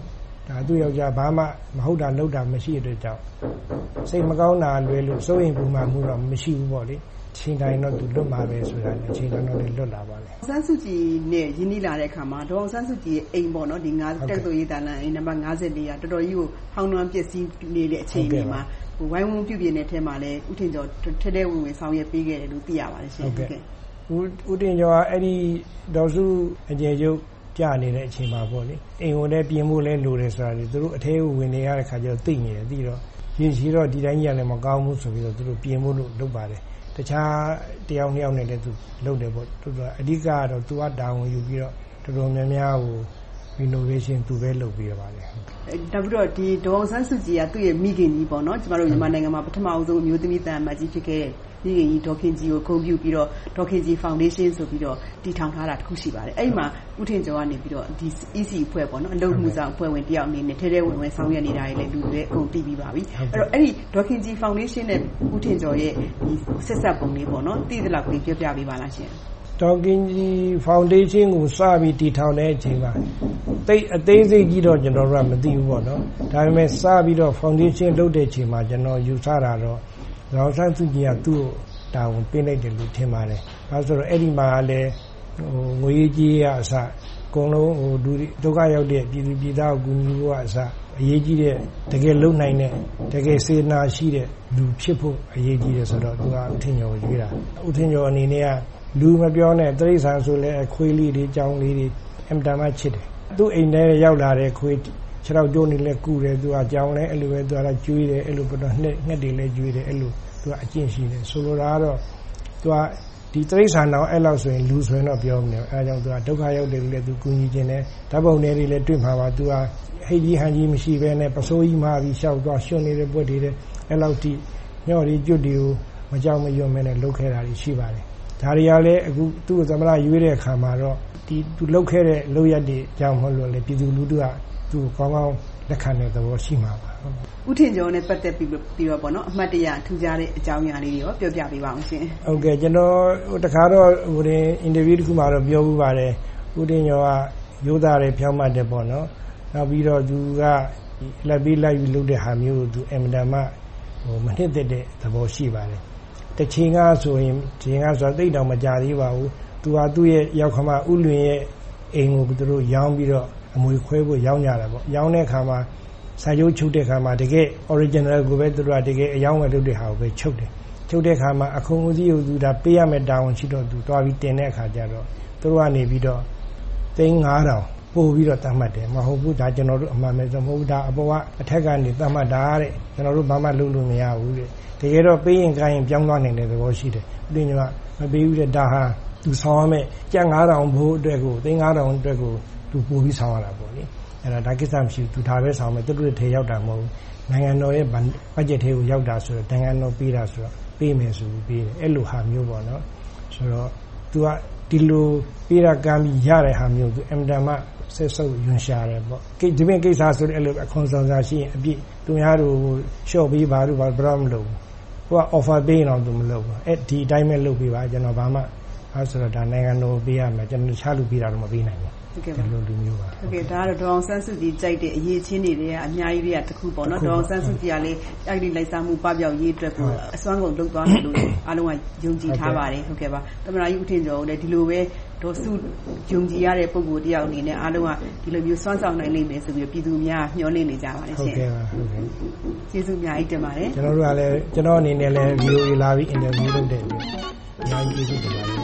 ဒါသူ့ယောက်ျားဘာမှမဟုတ်တာလုပ်တာမရှိတဲ့အတွက်ကြောင့်စိတ်မကောင်းတာလွယ်လို့စိုးရင်ပူမှမှုတော့မရှိဘူးပေါ့လေချိန်တိုင်းတော့သူလွတ်မှာပဲဆိုတာနဲ့ချိန်တိုင်းတော့လွတ်လာပါလေ
ဆန်းစုကြည်နဲ့ရင်းနှီးလာတဲ့အခါမှာဒေါအောင်ဆန်းစုကြည်ရဲ့အိမ်ပေါ့နော်ဒီငါးတက်သွေးရေးတန်လန်အိမ်နံပါတ်၅၄ကတော်တော်ကြီးကိုဟောင်းနှွမ်းပစ္စည်းနေတဲ့အချိန်တွေမှာဟိုဝိုင်းဝန်းပြုပြင်တဲ့ထဲမှာလည်းဦးထင်ကျော်ထဲထဲဝင်ဝင်ဆောင်ရွက်ပေးခဲ့တယ်လို့သိရပါတယ်ရှင်
ဟုတ်ကဲ့ဦးဦးတင်ကျော်ကအဲ့ဒီဒေါ်စုအကျဉ်းချုပ်ကြနေတဲ့အချိန်မှာပေါ့လေအိမ်ဝင်တဲ့ပြင်ဖို့လဲလိုတယ်ဆိုတာလေသူတို့အထဲကိုဝင်နေရတဲ့ခါကျတော့သိနေတယ်သိတော့ရေရှိတော့ဒီတိုင်းကြီးကလည်းမကောင်းဘူးဆိုပြီးတော့သူတို့ပြင်ဖို့လို့လုပ်ပါတယ်တခြားတယောက်နှစ်ယောက်နဲ့လည်းသူလုပ်တယ်ပေါ့သူကအဓိကကတော့သူကတာဝန်ယူပြီးတော့တော်တော်များများကို renovation သူပဲလုပ်ပေးရပါတယ်
ဒါပြီးတော့ဒီဒေါအောင်ဆန်းစုကြည်ကသူ့ရဲ့မိခင်ကြီးပေါ့နော်ကျမတို့မြန်မာနိုင်ငံမှာပထမအဆုံးအမျိုးသမီးတန်အမတ်ကြီးဖြစ်ခဲ့မိခင်ကြီးဒေါခင်ကြီးကိုဂုဏ်ပြုပြီးတော့ဒေါခင်ကြီး Foundation ဆိုပြီးတော့တည်ထောင်ထားတာတစ်ခုရှိပါတယ်အဲ့ဒီမှာဦးထင်ကျော်ကနေပြီးတော့ဒီ E C အဖွဲ့ပေါ့နော်အလုပ်မှုဆောင်အဖွဲ့ဝင်တယောက်အနေနဲ့ထဲထဲဝင်ဝင်ဆောင်ရွက်နေတာတွေလည်းလူတွေအကုန်သိပြီးပါပြီအဲ့တော့အဲ့ဒီဒေါခင်ကြီး Foundation နဲ့ဦးထင်ကျော်ရဲ့ဒီဆက်ဆက်ပုံလေးပေါ့နော်သိသလောက်လေးပြောပြပေးပါလားရှင်
ဒေါခင်ကြီး Foundation ကိုစပြီးတည်ထောင်တဲ့အချိန်မှာတိတ်အသေးစိတ်ကြီးတော့ကျွန်တော်တို့ကမသိဘူးပေါ့နော်ဒါပေမဲ့စပြီးတော့ Foundation လုပ်တဲ့အချိန်မှာကျွန်တော်ယူဆတာတော့ဒေါအောင်ဆန်းစုကြည်ကသူ့ကိုတာဝန်ပေးလိုက်တယ်လို့ထင်ပါတယ်အဲဆိုတော့အဲ့ဒီမှာလည်းဟိုငွေကြီးရအစအကုန်လုံးဟိုဒုဒုက္ခရောက်တဲ့ပြည်သူပြည်သားကိုကူညီဖို့အစအရေးကြီးတဲ့တကယ်လုံနိုင်တဲ့တကယ်စေနာရှိတဲ့လူဖြစ်ဖို့အရေးကြီးတယ်ဆိုတော့သူကဦးထင်ကျော်ကိုရွေးတာဦးထင်ကျော်အနေနဲ့ကလူမပြောနဲ့တိရစ္ဆာန်ဆိုလဲအခွေးလေးတွေကြောင်းလေးတွေအင်တာမချစ်တယ်သူ့အိမ်ထဲရောက်လာတဲ့ခွေးခြေထောက်ကျိုးနေလဲကူတယ်သူကကြောင်းလဲအဲ့လိုပဲသူကကျွေးတယ်အဲ့လိုတော့ငှက်ငှက်တွေလဲကျွေးတယ်အဲ့လိုသူကအကျင့်ရှိတယ်ဆိုလိုတာကတော့သူကဒီတိရစ္ဆာန်တော့အဲ့လောက်ဆိုရင်လူဆိုရင်တော့ပြောမနေဘူးအဲဒါကြောင့်သူကဒုက္ခရောက်တယ်လို့လဲသူကူညီခြင်းနဲ့ဓာတ်ပုံတွေတွေလည်းတွေ့မှာပါသူကဟိတ်ကြီးဟန်ကြီးမရှိဘဲနဲ့ပစိုးကြီးမှာပြီးရှောက်သွားရွှွနေတဲ့ပွက်တွေအဲ့လောက်ထိညော့ဒီကျွတ်တွေကိုမကြောက်မရွံ့မဲနဲ့လှုပ်ခဲတာတွေရှိပါတယ်ဒါတွေကလည်းအခုသူ့သမ္မတရွေးတဲ့အခါမှာတော့ဒီသူလှုပ်ခဲတဲ့လုပ်ရက်တွေကြောင့်မဟုတ်လို့လေပြည်သူလူထုကသူ့ကိုကောင်းကောင်းလက်ခံတဲ့သဘောရှိမှာပါ
ဦးထင်ကျော်နဲ့ပတ်သက်ပြီးပြီးတော့ပေါ့နော်အမှတ်တရထူးခြားတဲ့အကြောင်းအရာလေးတွေရောပြောပြပေးပါအောင်ရှင်
ဟုတ်ကဲ့ကျွန်တော်တခါတော့ဟိုတင်အင်တာဗျူးတစ်ခုမှာတော့ပြောဘူးပါတယ်ဦးထင်ကျော်ကရိုးသားတယ်ဖြောင်းမှတ်တယ်ပေါ့နော်နောက်ပြီးတော့သူကလက်ပြီးလိုက်ပြီးလုပ်တဲ့ဟာမျိုးကိုသူအင်မတန်မှဟိုမနှစ်သက်တဲ့သဘောရှိပါတယ်တချိန်ကဆိုရင်ချိန်ကဆိုသိတောင်မကြသေးပါဘူးသူဟာသူ့ရဲ့ရောက်ခမဥလွင်ရဲ့အိမ်ကိုသူတို့ရောင်းပြီးတော့အမွေခွဲဖို့ရောင်းကြတာပေါ့ရောင်းတဲ့အခါမှာစာချုပ်ချုပ်တဲ့အခါမှာတကယ် original ကိုပဲသူတို့ကတကယ်အယောင်းဝယ်လုပ်တဲ့ဟာကိုပဲချုပ်တယ်ချုပ်တဲ့အခါမှာအခုံဦးစီးကိုသူဒါပေးရမယ့်တာဝန်ရှိတော့သူတွားပြီးတင်တဲ့အခါကျတော့သူတို့ကနေပြီးတော့သိန်းငါးထောင်ပို့ပြီးတော့တတ်မှတ်တယ်မဟုတ်ဘူးဒါကျွန်တော်တို့အမှန်ပဲဆိုမဟုတ်ဘူးဒါအပေါ်ကအထက်ကနေတတ်မှတ်တာတဲ့ကျွန်တော်တို့ဘာမှလုပ်လို့မရဘူးတဲ့တကယ်တော့ပေးရင်ကိုင်းရင်ပြောင်းသွားနိုင်တဲ့သဘောရှိတယ်ဥပမာမပေးဘူးတဲ့ဒါဟာသူဆောင်ရမယ်ကျပ်ငါးထောင်ဘိုးအတွက်ကိုသိန်းငါးထောင်အတွက်ကိုသူပို့ပြီးဆောင်ရတာပေါ့လေအဲ့ဒါဒါကိစ္စမရှိဘူးသူဒါပဲဆောင်မယ်သူတို့ထဲရောက်တာမဟုတ်ဘူးနိုင်ငံတော်ရဲ့ဘတ်ဂျက်ထဲကိုရောက်တာဆိုတော့နိုင်ငံတော်ပေးတာဆိုတော့ပေးမယ်ဆိုပြီးပေးတယ်အဲ့လိုဟာမျိုးပေါ့နော်ဆိုတော့သူကဒီလိုပေးတာကမ်းပြီးရတဲ့ဟာမျိုးသူအင်တာမဆက်ဆုပ်ယွန်ရှာတယ်ပေါ့ကိဒီပင်ကိစ္စဆိုတဲ့အဲ့လိုအခွန်ဆောင်စာရှိရင်အပြည့်သူများတို့ရှော့ပေးပါလို့ဘာဘရမလို့ဟိုက offer ပေးရင်တော့သူမလုပ်ဘူးအဲ့ဒီအတိုင်းပဲလုပ်ပေးပါကျွန်တော်ဘာမှအဲဆိုတော့ဒါနိုင်ငံတော်ပေးရမယ်ကျွန်တော်ချလို့ပေးတာတော့မပေးနိုင်ဘူး
ဟုတ်ကဲ့ပါလူမျိုးပါဟုတ်ကဲ့ဒါကတော့ဒေါအောင်ဆန်းစုကြည်ကြိုက်တဲ့အရေးချင်းတွေတွေကအများကြီးတွေကတစ်ခုပေါ့နော်ဒေါအောင်ဆန်းစုကြည်ကလေအဲ့ဒီလိုက်စားမှုပပျောက်ရေးအတွက်ကိုအစွမ်းကုန်လုပ်သွားတယ်လို့အားလုံးကယုံကြည်ထားပါတယ်ဟုတ်ကဲ့ပါသမ္မတကြီးဦးထင်ကျော်လည်းဒီလိုပဲဒေါ်စုယုံကြည်ရတဲ့ပုံကိုတယောက်အနေနဲ့အားလုံးကဒီလိုမျိုးစွမ်းဆောင်နိုင်လိမ့်မယ်ဆိုပြီးပြည်သူများမျှော်လင့်နေကြပါတယ်ရှင်
ဟုတ်ကဲ့ပါဟုတ်ကဲ့
ကျေးဇူးအများကြီးတင်ပါတယ်
ကျွန်တော်တို့ကလည်းကျွန်တော်အနေနဲ့လည်း ဗီအိုအေ လာပြီးအင်တာဗျူးလုပ်တဲ့အတွက်အများကြီးကျေးဇူးတင်ပါတယ်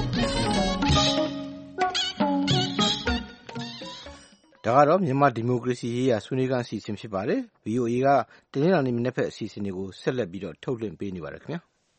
ဒါကတော့မြန်မာဒီမိုကရေစီရေးရာဆွေးနွေးခန်းအစီအစဉ်ဖြစ်ပါတယ် ဗီအိုအေ ကတနင်္လာနေ့မနက်ဖက်အစီအစဉ်တွေကိုဆက်လက်ပြီးတော့ထုတ်လွှင့်ပေးနေပါတယ်ခင်ဗျာ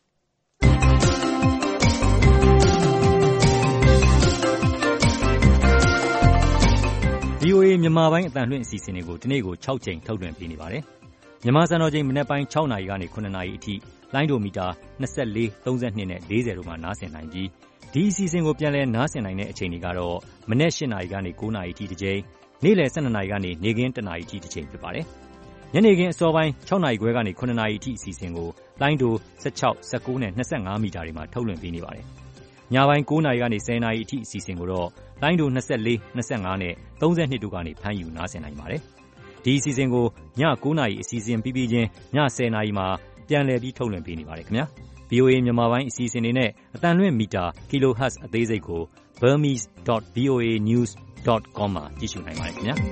ဗီအိုအေ မြန်မာပိုင်းအသံလွှင့်အစီအစဉ်တွေကိုဒီနေ့ကို၆ကြိမ်ထုတ်လွှင့်ပေးနေပါတယ်မြန်မာစံတော်ချိန်မနက်ပိုင်း၆နာရီကနေ၇နာရီအထိလိုင်းဒိုမီတာ၂၄ ၃၂နဲ့၄၀တို့မှာနားဆင်နိုင်ပြီးဒီအစီအစဉ်ကိုပြန်လည်နားဆင်နိုင်တဲ့အချိန်တွေကတော့မနက်၈နာရီကနေ၉နာရီအထိတစ်ကြိမ်နေ့လယ်၁၂နာရီကနေနေ့ခင်း၁နာရီအထိတစ်ချိန်ဖြစ်ပါတယ်ညနေခင်းအစောပိုင်း၆နာရီခွဲကနေ၇နာရီအထိအစီအစဉ်ကိုလိုင်းဒို၁၆ ၁၉နဲ့၂၅မီတာတွေမှာထုတ်လွှင့်ပေးနေပါတယ်ညပိုင်း၉နာရီကနေ၁၀နာရီအထိအစီအစဉ်ကိုတော့လိုင်းဒို၂၄ ၂၅နဲ့၃၂တို့ကနေဖမ်းယူနားဆင်နိုင်ပါတယ်ဒီအစီအစဉ်ကိုည၉နာရီအစီအစဉ်ပြီးပြီးချင်းည၁၀နာရီမှာပြန်လည်ပြီးထုတ်လွှင့်ပေးနေပါတယ်ခင်ဗျာ ဗီအိုအေ မြန်မာပိုင်းအစီအစဉ်တွေနဲ့အသံလွှင့်မီတာ kilohertz အသေးစိတ်ကို burmese dot v o a news dot com မှာကြည့်ရှုနိုင်ပါတယ်ခင်ဗျာ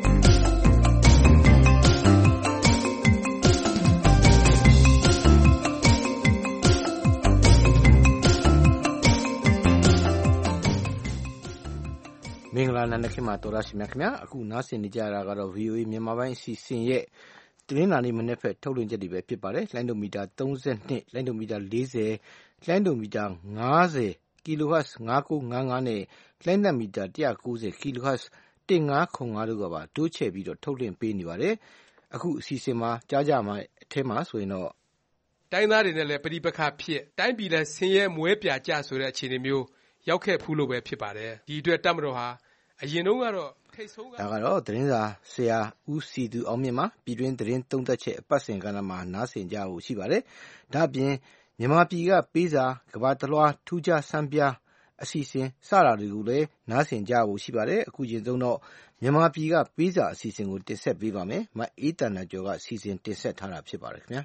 မင်္ဂလာနံနက်ခင်းမှာတော်ရရှိမြခင်ဗျာအခုနားဆင်နေကြရတာကတော့ ဗီအိုအေ မြန်မာပိုင်းအစီအစဉ်ရဲ့တနင်္လာနေ့မနေ့ဖက်ထုတ်လွှင့်ချက်တွေပဲဖြစ်ပါတယ်လိုင်းဒိုမီတာသုံး၂လိုင်းဒိုမီတာ၄၀လိုင်းဒိုမီတာ၅၀ kilohertz ၅၉၅၅နဲ့လိုင်းဒိုမီတာ၁၉၀ kilohertz ၁၅၀၅တို့ကပါတိုးချဲ့ပြီးတော့ထုတ်လွှင့်ပေးနေပါတယ်အခုအစီအစဉ်မှာကြားကြမှာအထက်မှာဆိုရင်တော့
တိုင်းသားတွေနဲ့လည်းပဋိပက္ခဖြစ်တိုင်းပြည်လည်းဆင်းရဲမွဲပြကြဆိုတဲ့အခြေအနေမျိုးရောက်ခဲ့ဖူးလို့ပဲဖြစ်ပါတယ်ဒီအတွက်တပ်မတော်ဟာအရင်တုန်းကတော့ထိတ်ဆုံးကဒါ
ကတော့သတင်းစာဆရာဦးစီသူအောင်မြင့်မှာပြည်တွင်းသတင်းသုံးသပ်ချက်အပတ်စဉ်ကဏ္ဍမှာနားဆင်ကြဖို့ရှိပါတယ်ဒါ့အပြင်မြန်မာပြည်ကပေးစာကမ္ဘာတလွှားထူးခြားစံပြအစီအစဉ်စတာတွေကိုလည်းနားဆင်ကြဖို့ရှိပါတယ်အခုချိန်ဆုံးတော့မြန်မာပြည်ကပေးစာအစီအစဉ်ကိုတင်ဆက်ပေးပါမယ်မအေးတန်နာကျော်ကစီစဉ်တင်ဆက်ထားတာဖြစ်ပါတယ်ခင်ဗျာ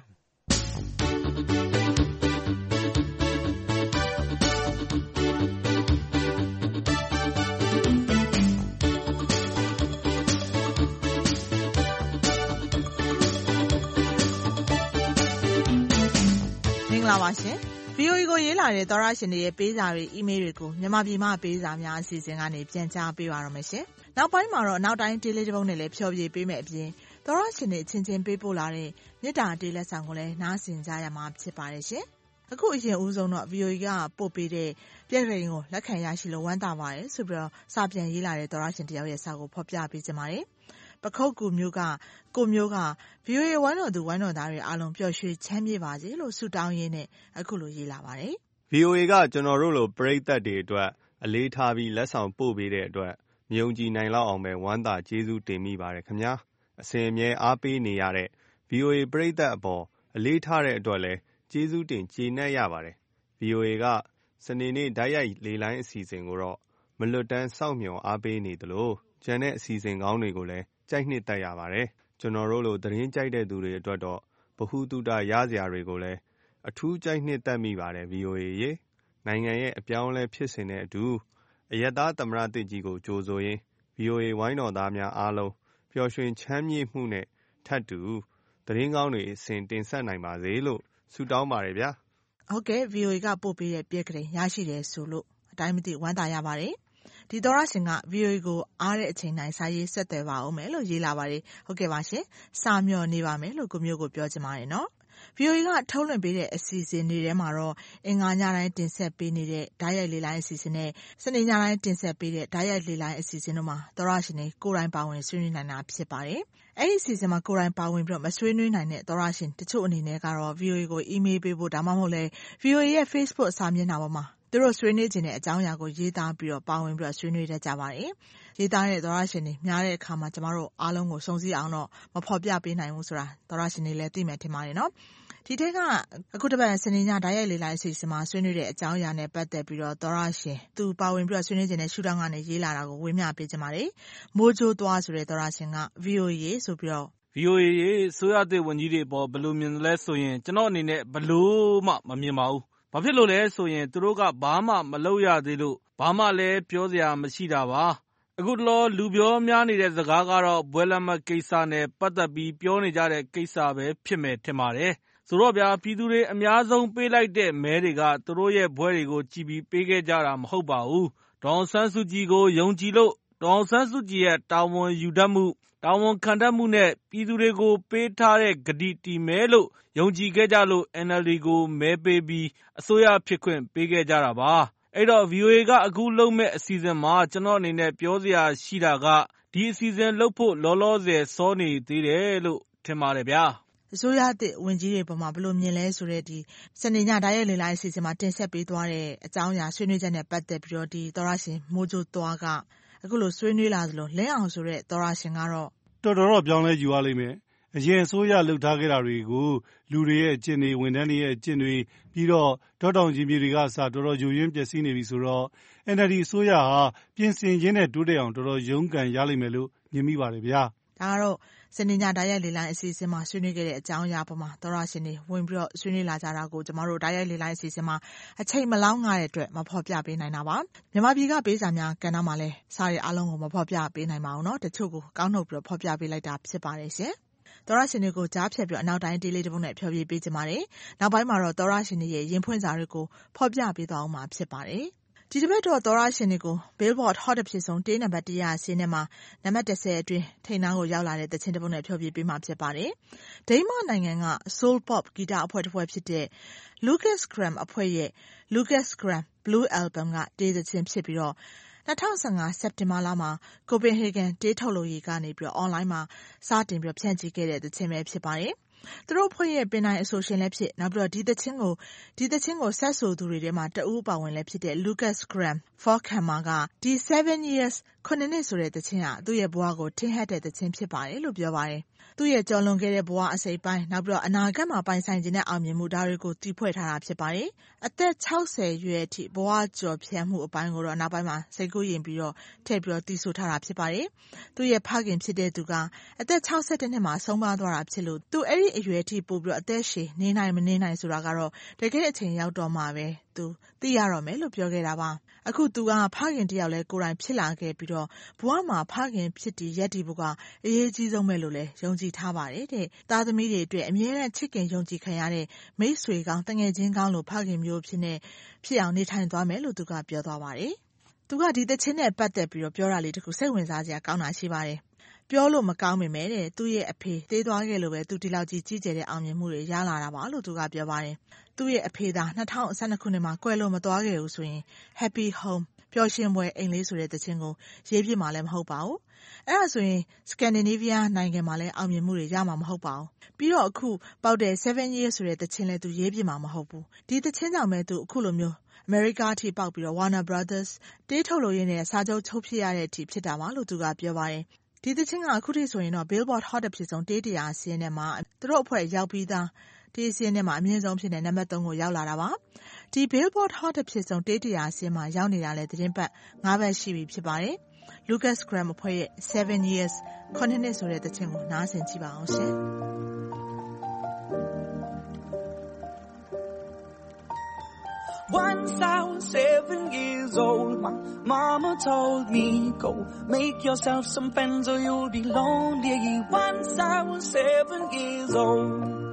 လာပါရှင် ဗီအိုအေ ကိုရေးလာတဲ့သောရရှင်တွေရဲ့ပေးစာတွေအီးမေးလ်တွေကိုမြန်မာပြည်မှပေးစာများအစီအစဉ်ကနေပြန်ကြားပေးပါရမယ်ရှင်နောက်ပိုင်းမှာတော့နောက်တိုင်းတေးလေးတစ်ပုဒ်နဲ့လည်းဖျော်ဖြေပေးမယ်အပြင်သောရရှင်တွေချင်းချင်းပေးပို့လာတဲ့မေတ္တာတေးလက်ဆောင်ကိုလည်းနားဆင်ကြရမှာဖြစ်ပါတယ်ရှင်အခုအရင်ဦးဆုံးတော့ ဗီအိုအေ ကပို့ပေးတဲ့ပြည့်ကလေးကိုလက်ခံရရှိလို့ဝမ်းသာပါတယ်ဆိုပြီးတော့စာပြန်ရေးလာတဲ့သောရရှင်တယောက်ရဲ့စာကိုဖော်ပြပေးကြပါတယ်ပခုတ်ကူမျိုးကကိုမျိုးက ဗီအိုအေ ဝိုင်းတော်သူဝိုင်းတော်သားတွေအားလုံးပျော်ရွှင်ချမ်းမြေ့ပါစေလို့ဆုတောင်းရင်းနဲ့အခုလိုရေးလာပါတယ်
။ ဗီအိုအေ ကကျွန်တော်တို့လိုပရိသတ်တွေအတွက်အလေးထားပြီးလက်ဆောင်ပို့ပေးတဲ့အတွက်မယုံကြည်နိုင်လောက်အောင်ပဲဝမ်းသာကျေးဇူးတင်မိပါတယ်ခင်ဗျာ။အစဉ်အမြဲအားပေးနေရတဲ့ ဗီအိုအေ ပရိသတ်အပေါ်အလေးထားတဲ့အတွက်လည်းကျေးဇူးတင်ကျေနပ်ရပါတယ်။ ဗီအိုအေ ကစနေနေ့ဓာတ်ရိုက်လေလိုင်းအစီအစဉ်ကိုတော့မလွတ်တမ်းစောင့်မျှော်အားပေးနေသလိုကျန်တဲ့အစီအစဉ်ကောင်းတွေကိုလည်းကြိုက်နှစ်သက်ရပါတယ်။ကျွန်တော်တို့လိုသတင်းကြိုက်တဲ့သူတွေအတွက်တော့ဗဟုသုတရစရာတွေကိုလည်းအထူးကြိုက်နှစ်သက်မိပါတယ် ဗီအိုအေ ရေနိုင်ငံရဲ့အပြောင်းအလဲဖြစ်စဉ်နဲ့အတူအရပ်သားသမ္မတသစ်ကြီးကိုကြိုဆိုရင်း ဗီအိုအေ ဝိုင်းတော်သားများအားလုံးပျော်ရွှင်ချမ်းမြေ့မှုနဲ့ထပ်တူသတင်းကောင်းတွေအစဉ်တင်ဆက်နိုင်ပါစေလို့ဆုတောင်းပါတယ်ဗျာ
ဟုတ်ကဲ့ ဗီအိုအေ ကပို့ပေးတဲ့ပြည့်ကလေးရရှိတယ်ဆိုလို့အတိုင်းမသိဝမ်းသာရပါတယ်ဒီသောရရှင်က ဗီအိုအေ ကိုအားတဲ့အချိန်တိုင်းစာရေးဆက်သွယ်ပါဦးမယ်လို့ရေးလာပါတယ်ဟုတ်ကဲ့ပါရှင်စာမျှော်နေပါမယ်လို့ကိုမျိုးကိုပြောချင်ပါတယ်နော်ဗီအိုအေ ကထုတ်လွှင့်ပေးတဲ့အစီအစဉ်တွေထဲမှာတော့အင်္ဂါညတိုင်းတင်ဆက်ပေးနေတဲ့ဓာတ်ရိုက်လေလိုင်းအစီအစဉ်နဲ့စနေညတိုင်းတင်ဆက်ပေးတဲ့ဓာတ်ရိုက်လေလိုင်းအစီအစဉ်တို့မှာသောရရှင်တွေကိုယ်တိုင်ပါဝင်ဆွေးနွေးနိုင်တာဖြစ်ပါတယ်အဲ့ဒီအစီအစဉ်မှာကိုယ်တိုင်ပါဝင်ပြီးတော့မဆွေးနွေးနိုင်တဲ့သောရရှင်တချို့အနေနဲ့ကတော့ ဗီအိုအေ ကိုအီးမေးလ်ပေးဖို့ဒါမှမဟုတ်လဲ ဗီအိုအေ ရဲ့ Facebook စာမျက်နှာပေါ်မှာသူတို့ဆွေးနွေးခြင်းတဲ့အကြောင်းအရာကိုရေးသားပြီးတော့ပါဝင်ပြီးတော့ဆွေးနွေးတတ်ကြပါတယ်။ရေးသားတဲ့သောရရှင်တွေများတဲ့အခါမှာကျမတို့အားလုံးကိုစုံစည်းအောင်တော့မဖော်ပြပေးနိုင်ဘူးဆိုတာသောရရှင်တွေလည်းသိမယ်ထင်ပါတယ်နော်။ဒီထက်ကအခုတစ်ပတ်စနေညဓာတ်ရိုက်လေလိုင်းအစီအစဉ်မှာဆွေးနွေးတဲ့အကြောင်းအရာနဲ့ပတ်သက်ပြီးတော့သောရရှင်သူပါဝင်ပြီးတော့ဆွေးနွေးခြင်းနဲ့ရှုထောင့်ကနေရေးလာတာကိုဝေမျှပေးကြပါတယ်။မိုးကြိုးသွားဆိုတဲ့သောရရှင်က ဗီအိုအေ ဆိုပြီးတော့
ဗီအိုအေ ရေဆိုရတဲ့ဝန်ကြီးတွေပေါ်ဘယ်လိုမြင်လဲဆိုရင်ကျွန်တော်အနေနဲ့ဘယ်လို့မှမမြင်ပါဘူး။ဘာဖြစ်လို့လဲဆိုရင်သူတို့ကဘာမှမလုပ်ရသေးလို့ဘာမှလည်းပြောစရာမရှိတာပါ။အခုလောလူပြောများနေတဲ့စကားကတော့ဘွဲလက်မှတ်ကိစ္စနဲ့ပတ်သက်ပြီးပြောနေကြတဲ့ကိစ္စပဲဖြစ်မယ်ထင်ပါတယ်။ဆိုတော့ဗျာပြည်သူတွေအများဆုံးပေးလိုက်တဲ့မဲတွေကသူတို့ရဲ့ဘွဲတွေကိုကြည်ပြီးပေးခဲ့ကြတာမဟုတ်ပါဘူး။ဒေါအောင်ဆန်းစုကြည်ကိုယုံကြည်လို့ဒေါအောင်ဆန်းစုကြည်ရဲ့တာဝန်ယူတတ်မှုတာဝန်ခံတတ်မှုနဲ့ပြည်သူတွေကိုပေးထားတဲ့ဂတိတီမဲလို့ယုံကြည်ခဲ့ကြလို့ အန် အယ်လ် ဒီ ကိုမဲပေးပြီးအစိုးရဖြစ်ခွင့်ပေးခဲ့ကြတာပါအဲ့တော့ ဗီအိုအေ ကအခုလုပ်မဲ့အစီအစဉ်မှာကျွန်တော်အနေနဲ့ပြောစရာရှိတာကဒီအစီအစဉ်လုပ်ဖို့လောလောဆယ်စောနေသေးတယ်လို့ထင်ပါတယ်ဗျာ
အစိုးရအသစ်ဝန်ကြီးတွေပေါ်မှာဘယ်လိုမြင်လဲဆိုတဲ့ဒီစနေညဓာတ်ရိုက်လေလိုင်းအစီအစဉ်မှာတင်ဆက်ပေးသွားတဲ့အကြောင်းအရာဆွေးနွေးချက်နဲ့ပတ်သက်ပြီးတော့ဒီသောရရှင်မိုးကြိုးသွားကအခုလိုဆွေးနွေးလာသလိုလင်းအောင်ဆိုတဲ့သောရရှင်ကတော့
တော်တော်တော့ပြောင်းလဲယူရလိမ့်မယ်အရင်အစိုးရလှုပ်ထားခဲ့တာတွေကိုလူတွေရဲ့အကျင့်တွေဝန်ထမ်းတွေရဲ့အကျင့်တွေပြီးတော့ဒေါက်တောင်ကြီးပြည်တွေကစတော်တော်ယူရင်းပျက်စီးနေပြီဆိုတော့ အန် အယ်လ် ဒီ အစိုးရဟာပြင်ဆင်ခြင်းနဲ့တိုးတက်အောင်တော်တော်ရုန်းကန်ရလိမ့်မယ်လို့မြင်မိပါတယ်ဗျာ
ဒါကတော့စနေညတိုက်ရိုက်လေလိုင်းအစီအစဉ်မှာဆွေးနွေးခဲ့တဲ့အကြောင်းအရာပေါ်မှာသောရရှင်တွေဝင်ပြီးတော့ဆွေးနွေးလာကြတာကိုကျမတို့တိုက်ရိုက်လေလိုင်းအစီအစဉ်မှာအချိန်မလောင်းငှတဲ့အတွက်မဖော်ပြပေးနိုင်တာပါမြန်မာပြည်ကပေးစာများကဏ္ဍမှာလည်းစားရအားလုံးကိုမဖော်ပြပေးနိုင်ပါဘူးเนาะတချို့ကိုကောင်းနှုတ်ပြီးတော့ဖော်ပြပေးလိုက်တာဖြစ်ပါတယ်ရှင်သောရရှင်တွေကိုကြားဖြတ်ပြီးအနောက်တိုင်းတေးလေးတစ်ပုဒ်နဲ့ဖျော်ဖြေပေးကြပါတယ်နောက်ပိုင်းမှာတော့သောရရှင်တွေရဲ့ရင်ဖွင့်စာတွေကိုဖော်ပြပေးသွားအောင်မှာဖြစ်ပါတယ်ဒီတစ်ပတ်တော့သောရရှင်တွေကို Billboard Hot အဖြစ်ဆုံးတေးနံပါတ်one hundredစီးနဲ့မှာနံပါတ်tenအတွင်းထိပ်နှန်းကိုရောက်လာတဲ့သချင်းတစ်ပုဒ်နဲ့ဖျော်ဖြေပေးမှာဖြစ်ပါတယ်ဒိန်းမတ်နိုင်ငံက Soul Pop ဂီတအဖွဲ့တစ်ဖွဲ့ဖြစ်တဲ့ Lucas Graham အဖွဲ့ရဲ့ Lucas Graham Blue Album ကတေးသချင်းဖြစ်ပြီးတော့twenty fifteenစက်တင်ဘာလမှာ Copenhagen တေးထုတ်လုပ်ရေးကနေပြီးတော့ online မှာစတင်ပြီးတော့ဖြန့်ချိခဲ့တဲ့သချင်းပဲဖြစ်ပါတယ်သူတို့ဖွဲ့ရဲ့ပင်တိုင်းအဆိုရှင်လည်းဖြစ်နောက်ပြီးတော့ဒီသချင်းကိုဒီသချင်းကိုဆက်ဆိုသူတွေထဲမှာတအူးပါဝင်လည်းဖြစ်တဲ့ Lucas Graham Folkhammer ကဒီ seven years ခုနှစ်နှစ်ဆိုတဲ့သချင်းဟာသူ့ရဲ့ဘဝကိုထင်ဟပ်တဲ့သချင်းဖြစ်ပါတယ်လို့ပြောပါတယ်သူ့ရဲ့ကြော်လွန်ခဲ့တဲ့ဘဝအစိပ်ပိုင်းနောက်ပြီးတော့အနာဂတ်မှာပိုင်ဆိုင်ခြင်းနဲ့အောင်မြင်မှုဒါတွေကိုတည်ဖွဲ့ထားတာဖြစ်ပါတယ်အသက်sixtyရွယ်အထိဘဝကြော်ဖြတ်မှုအပိုင်းကိုတော့နောက်ပိုင်းမှာစိတ်ကူးယဉ်ပြီးတော့ထည့်ပြီးတော့တည်ဆိုထားတာဖြစ်ပါတယ်သူ့ရဲ့ဖခင်ဖြစ်တဲ့သူကအသက်sixty-oneနှစ်မှာဆုံးပါသွားတာဖြစ်လို့သူအဲ့ဒီအရွယ်အထိပို့ပြီးတော့အသက်ရှည်နေနိုင်မနေနိုင်ဆိုတာကတော့တကယ်အချိန်ရောက်တော့မှပဲသူသိရတော့မယ်လို့ပြောခဲ့တာပါအခုသူကဖခင်တယောက်လဲကိုယ်တိုင်ဖြစ်လာခဲ့ပြီးတော့ဘဝမှာဖခင်ဖြစ်တည်ရက်တည်ဖို့ကအရေးကြီးဆုံးပဲလို့လဲယုံကြည်ထားပါတယ်တဲ့သားသမီးတွေအတွက်အမြဲတမ်းချစ်ခင်ယုံကြည်ခံရတဲ့မိတ်ဆွေကောင်းတငယ်ချင်းကောင်းလို့ဖခင်မျိုးဖြစ်နေဖြစ်အောင်နေထိုင်သွားမယ်လို့သူကပြောသွားပါတယ်သူကဒီသချင်းနဲ့ပတ်သက်ပြီးတော့ပြောတာလေးတခုစိတ်ဝင်စားစရာကောင်းတာရှိပါတယ်ပြောလို့မကောင်းပေမဲ့တဲ့သူ့ရဲ့အဖေသေးသွားခဲ့လို့ပဲသူဒီလောက်ကြီးကြီးကျယ်တဲ့အောင်မြင်မှုတွေရလာတာပါလို့သူကပြောပါတယ်သူ့ရဲ့အဖေသာtwenty twelveခုနှစ်မှာကွယ်လွန်မသွားခဲ့ဘူးဆိုရင် Happy Home ပျော်ရွှင်ပွဲအိမ်လေးဆိုတဲ့သချင်းကိုရေးပြမှာလည်းမဟုတ်ပါဘူးအဲ့ဒါဆိုရင် Scandinavia နိုင်ငံမှာလည်းအောင်မြင်မှုတွေရမှာမဟုတ်ပါဘူးပြီးတော့အခုပေါက်တဲ့seven years ဆိုတဲ့သချင်းလည်းသူရေးပြမှာမဟုတ်ဘူးဒီသချင်းကြောင့်ပဲသူအခုလိုမျိုးAmerica အထိပေါက်ပြီးတော့ Warner Brothers တေးထုတ်လို့ရင်းနဲ့စာချုပ်ချုပ်ဖြစ်ရတဲ့အထိဖြစ်တာပါလို့သူကပြောပါတယ်ဒီသချင်းကအခုထိဆိုရင်တော့ Billboard Hot အဖြစ်ဆုံးတေးone hundredစီးနဲ့မှာသူတို့အဖွဲ့ရောက်ပြီးသားတေးစီးနဲ့မှာအမြင့်ဆုံးဖြစ်တဲ့နံပါတ်threeကိုရောက်လာတာပါဒီ Billboard Hot အဖြစ်ဆုံးတေးone hundredစီးမှာရောက်နေတာလဲသတင်းပတ်fiveပတ်ရှိပြီဖြစ်ပါတယ် Lucas Graham အဖွဲ့ရဲ့seven years ခုနှစ်နှစ်ဆိုတဲ့သချင်းကိုနားဆင်ကြည့်ပါအောင်ရှင်
Once I was seven years old, my mama told me, go make yourself some friends or you'll be lonely. Once I was seven years old.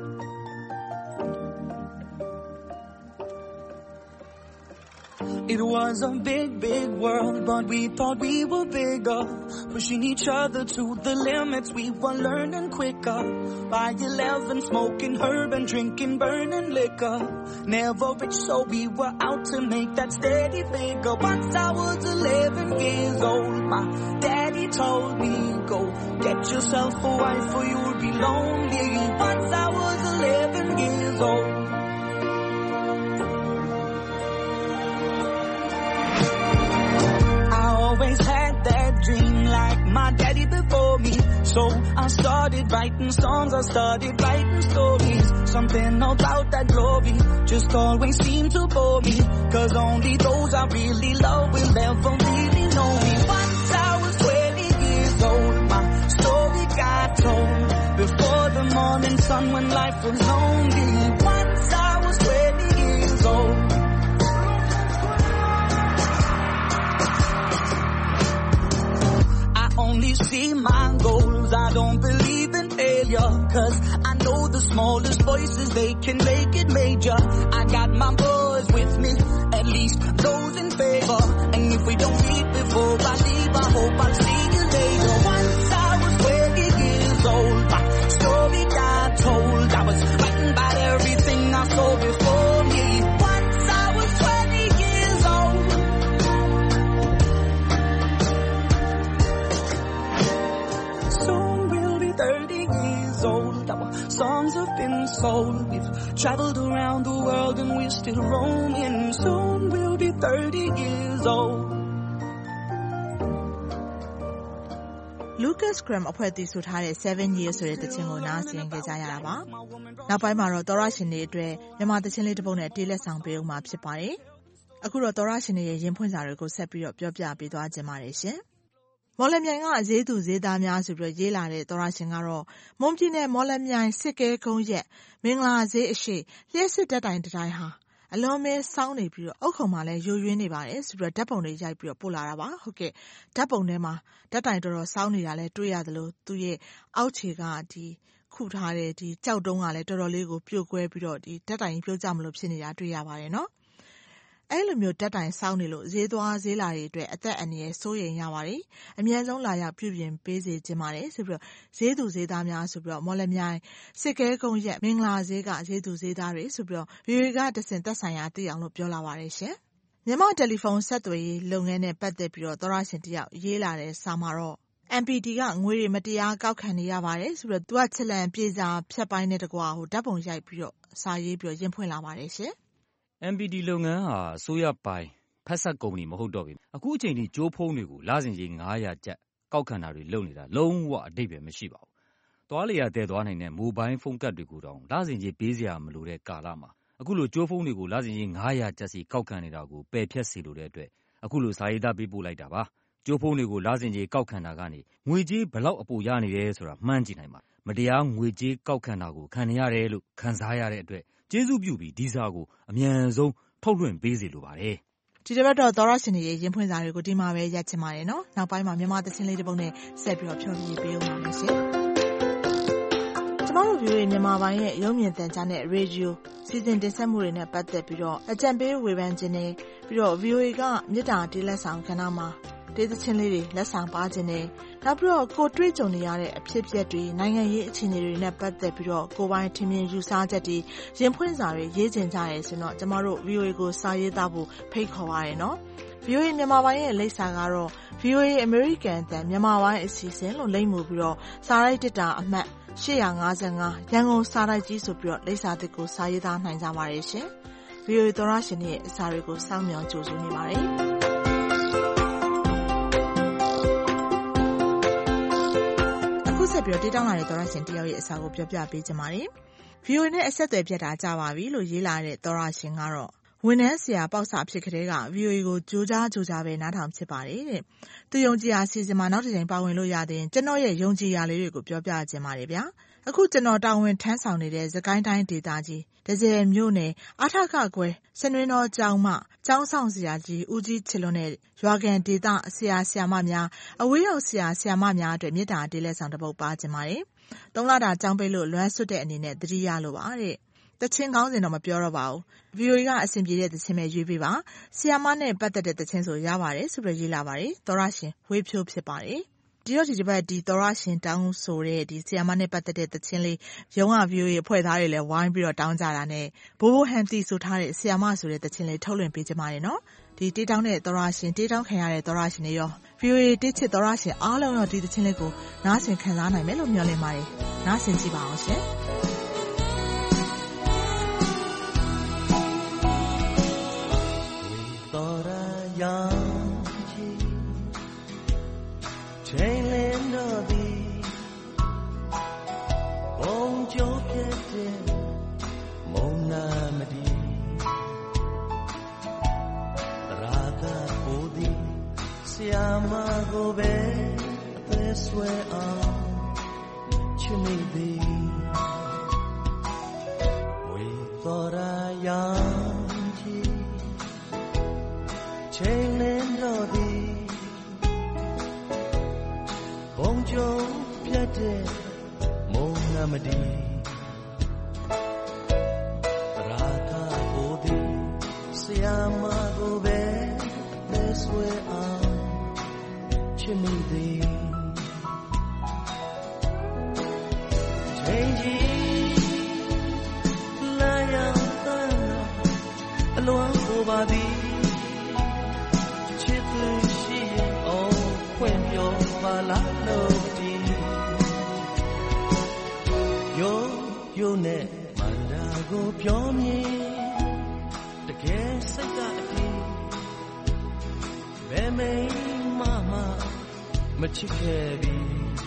It was a big, big world, but we thought we were bigger. Pushing each other to the limits, we were learning quicker. By eleven, smoking herb and drinking burning liquor. Never rich, so we were out to make that steady figure. Once I was eleven years old, my daddy told me, go get yourself a wife or you'll be lonely. Once I was eleven years old. Always had that dream like my daddy before me. So I started writing songs, I started writing stories. Something about that glory just always seemed to bore me. Cause only those I really love will ever really know me. Once I was twenty years old, my story got told. Before the morning sun when life was lonely. Once I was twenty years old. Only see my goals, I don't believe in failure. Cause I know the smallest voices, they can make it major. I got my boys with me, at least those in favor. And if we don't meet before I leave, I hope I'll see you later. Once I was twenty years old, my story got told. I was fighting about everything I saw before me. Once I was twenty years old. thirty years old, our songs have been sold. We've traveled around the world and we're still roaming. Soon we'll be thirty years old.
Lucas Graham အဖွဲ့တည်ဆိုထားတဲ့seven years ဆိုတဲ့သချင်းကိုနားဆင်ကြကြရတာပါနောက်ပိုင်းမှာတော့သောရရှင်တွေအတွက်မြန်မာသချင်းလေးတစ်ပုဒ်နဲ့တေးလက်ဆောင်ပေးဦးမှာဖြစ်ပါတယ်အခုတော့သောရရှင်တွေရဲ့ရင်ဖွင့်စာတွေကိုဆက်ပြီးတော့ပြောပြပေးသွားခြင်းပါတယ်ရှင်မော်လမြိုင်ကဈေးသူဈေးသားများဆိုပြီးရေးလာတဲ့သောရရှင်ကတော့မွန်ပြည်နယ်မော်လမြိုင်စစ်ကဲကုန်းရက်မင်္ဂလာဈေးအရှိလျှက်စစ်တက်တိုင်တိုင်းဟာအလွန်မဲစောင်းနေပြီးတော့အုတ်ခုံမှာလည်းယိုယွင်းနေပါတယ်ဆိုပြီးဓာတ်ပုံတွေရိုက်ပြီးတော့ပို့လာတာပါဟုတ်ကဲ့ဓာတ်ပုံထဲမှာဓာတ်တိုင်တော်တော်စောင်းနေတာလည်းတွေ့ရတယ်လို့သူရဲ့အောက်ခြေကဒီခုထားတဲ့ဒီကြောက်တုံးကလည်းတော်တော်လေးကိုပြိုကွဲပြီးတော့ဒီဓာတ်တိုင်ပြုတ်ကြမလို့ဖြစ်နေတာတွေ့ရပါတယ်နော်အဲ့လိုမျိုးဓာတ်တိုင်စောင်းနေလို့ဈေးသွားဈေးလာတွေအတွက်အသက်အန္တရာယ်စိုးရိမ်ရပါတယ်အများဆုံးလာရောက်ပြုပြင်ပေးစေချင်ပါတယ်ဆိုပြီးတော့ဈေးသူဈေးသားများဆိုပြီးတော့မော်လမြိုင်စစ်ကဲကုန်းရက်မင်္ဂလာဈေးကဈေးသူဈေးသားတွေဆိုပြီးတော့ဗီအိုအေကတဆင့်သက်ဆိုင်ရာသိအောင်လို့ပြောလာပါတယ်ရှင်မြန်မာတယ်လီဖုန်းဆက်သွယ်ရေးလုပ်ငန်းနဲ့ပတ်သက်ပြီးတော့သောရရှင်တယောက်ရေးလာတဲ့စာမှာတော့ M P D ကငွေတွေမတရားကောက်ခံနေရပါတယ်ဆိုပြီးတော့သူကချက်လန်ပြေစာဖြတ်ပိုင်းနဲ့တကွာဟိုဓာတ်ပုံရိုက်ပြီးတော့စာရေးပြီးတော့ရင်ဖွင့်လာပါတယ်ရှင်
M P D လုပ်ငန်းဟာအစိုးရပိုင်ဖက်ဆက်ကုမ္ပဏီမဟုတ်တော့ဘူးအခုအချိန်ထိကြိုးဖုံးတွေကိုလစဉ်ကြီးငါးရာကျပ်ကောက်ခံတာတွေလုပ်နေတာလုံးဝအတိတ်ပဲမရှိပါဘူးသွားလေရတဲ့သွားနိုင်တဲ့မိုဘိုင်းဖုန်းကတ်တွေကိုတောင်လစဉ်ကြီးပေးစရာမလိုတဲ့ကာလမှာအခုလိုကြိုးဖုံးတွေကိုလစဉ်ကြီးငါးရာကျပ်စီကောက်ခံနေတာကိုပယ်ဖြတ်စေလိုတဲ့အတွက်အခုလိုစာရေးသားပေးပို့လိုက်တာပါကြိုးဖုံးတွေကိုလစဉ်ကြီးကောက်ခံတာကနေငွေကြေးဘလောက်အပိုရနေတယ်ဆိုတာမှန်းကြည့်နိုင်ပါမတရားငွေကြေးကောက်ခံတာကိုခံနေရတယ်လို့ခံစားရတဲ့အတွက်ကျေးဇူးပြုပြီးဒီစာကိုအမြန်ဆုံးထုတ်လွှင့်ပေးစေလိုပါတယ်
ဒီတစ်ပတ်တော့သောရရှင်တွေရဲ့ရင်ဖွင့်စာတွေကိုဒီမှာပဲရပ်ချင်ပါတယ်နော်နောက်ပိုင်းမှာမြန်မာသချင်းလေးတစ်ပုဒ်နဲ့ဆက်ပြီးတော့ဖြောပြပေးအောင်ပါမယ်ရှင်ကျမတို့ ဗီအိုအေ မြန်မာပိုင်းရဲ့ရုပ်မြင်သံကြားနဲ့ရေဒီယိုစီစဉ်တင်ဆက်မှုတွေနဲ့ပတ်သက်ပြီးတော့အကြံပေးဝေဖန်ခြင်းတွေပြီးတော့ ဗီအိုအေ ကမြစ်တာတေးလက်ဆောင်ကဏ္ဍမှာတေးသချင်းလေးတွေလက်ဆောင်ပါခြင်းတွေနောက်ပြီးတော့ကိုတွေ့ကြုံနေရတဲ့အဖြစ်အပျက်တွေနိုင်ငံရေးအခြေအနေတွေနဲ့ပတ်သက်ပြီးတော့ကိုပိုင်ထင်မြင်ယူဆချက်တွေရင်ဖွင့်စာတွေရေးကျင်ကြရဲဆိုတော့ကျမတို့ ဗီအိုအေ ကိုစာရေးသားဖို့ဖိတ်ခေါ်ပါရနော် ဗီအိုအေ မြန်မာပိုင်းရဲ့လိပ်စာကတော့ ဗီအိုအေ American အသံမြန်မာပိုင်းအစီအစဉ်လို့လိပ်မူပြီးတော့စာရိုက်တစ်တာအမှတ်ရှစ်၅၅ရန်ကုန်စာရိုက်ကြီးဆိုပြီးတော့လိပ်စာသစ်ကိုစာရေးသားနိုင်ကြပါတယ်ရှင် ဗီအိုအေ သောရရှင်ရဲ့အစာတွေကိုစောင့်မျှော်ကြိုဆိုနေပါတယ်ဆက်ပြီးတော့တေးတောင်းလာတဲ့သောရရှင်တယောက်ရဲ့အစာကိုပြောပြပေးချင်ပါတယ်။ ဗီအိုအေ နဲ့အဆက်အသွယ်ပြတ်တာကြပါပြီလို့ရေးလာတဲ့သောရရှင်ကတော့ဝန်ထမ်းဆရာပေါက်စာဖြစ်ကလေးက ဗီအိုအေ ကိုကြိုးကြားကြိုးကြားပဲနားထောင်ဖြစ်ပါတယ်တဲ့။သူယုံကြည်ရာစီစဉ်မှာနောက်တစ်ချိန်ပါဝင်လို့ရတဲ့ကျွန်တော်ရဲ့ယုံကြည်ရာလေးတွေကိုပြောပြခြင်းပါတယ်ဗျာ။အခုကျွန်တော်တာဝန်ထမ်းဆောင်နေတဲ့စကိုင်းတိုင်းဒေသကြီးဒဇယ်မြို့နယ်အာထကကွယ်စနွင်းတော်ကျောင်းမှကျောင်းဆောင်ဆရာကြီးဦးကြီးချစ်လွန်းတဲ့ရွာကန်ဒေသဆရာဆရာမများအဝေးရောက်ဆရာဆရာမများအတွက်မြေတာတေးလက်ဆောင်တစ်ပုဒ်ပါခြင်းပါတယ်။သုံးလတာကျောင်းပိတ်လို့လွမ်းဆွတ်တဲ့အနေနဲ့တတိယလို့ပါတဲ့။တချင်းကောင်းစင်တော့မပြောတော့ပါဘူး။ ဗီအိုအေ ကအဆင်ပြေတဲ့တချင်းပဲရွေးပေးပါ။ဆီယာမနဲ့ပတ်သက်တဲ့တချင်းဆိုရပါတယ်ဆိုပြီးရေးလာပါတယ်။သောရရှင်ဝေးဖြိုးဖြစ်ပါတယ်။ဒီတော့ဒီတစ်ပတ်ဒီသောရရှင်တောင်းဆိုတဲ့ဒီဆီယာမနဲ့ပတ်သက်တဲ့တချင်းလေးရုံးက ဗီအိုအေအဖွဲ့သားတွေလည်းဝိုင်းပြီးတော့တောင်းကြတာနဲ့ဘိုးဘိုးဟန်တီဆိုထားတဲ့ဆီယာမဆိုတဲ့တချင်းလေးထုတ်လွှင့်ပေးကြပါတယ်နော်။ဒီတေးတောင်းတဲ့သောရရှင်တေးတောင်းခံရတဲ့သောရရှင်တွေရော ဗီအိုအေ တေးချစ်သောရရှင်အားလုံးရောဒီတချင်းလေးကိုနားဆင်ခံစားနိုင်မယ်လို့မျှော်လင့်ပါတယ်။နားဆင်ကြည့်ပါအောင်ရှင်။
ချိန်လင်းတော့သည်ဘုံကျိုးပြည့်တဲ့မုံနာမဒီရာသာကိုသည်ဆရာမကိုပဲအသက်ဆွဲအောင်ချစ်မိသည်ဝေတော်ရာယောင်ကြီးချိန်လင်းတော့သည်ဘုံကျုံပြတ်တဲ့မုံနာမဒီရာသာကိုသည်ဆရာမကိုပဲသက်ဆွဲအောင်ချစ်မိသည်ချိန်ကြီးလာရောက်သမ်းအလွန်ကိုပါသည်ချစ်သူရှိရင်အောင်ခွင့်ပြောပါလားလို့ဒီယိုယိုနဲ့မန္တာကိုပြောမြင်တကယ်စိတ်ကအတီးဘယ်မိမမမချစ်ခဲ့ပြီ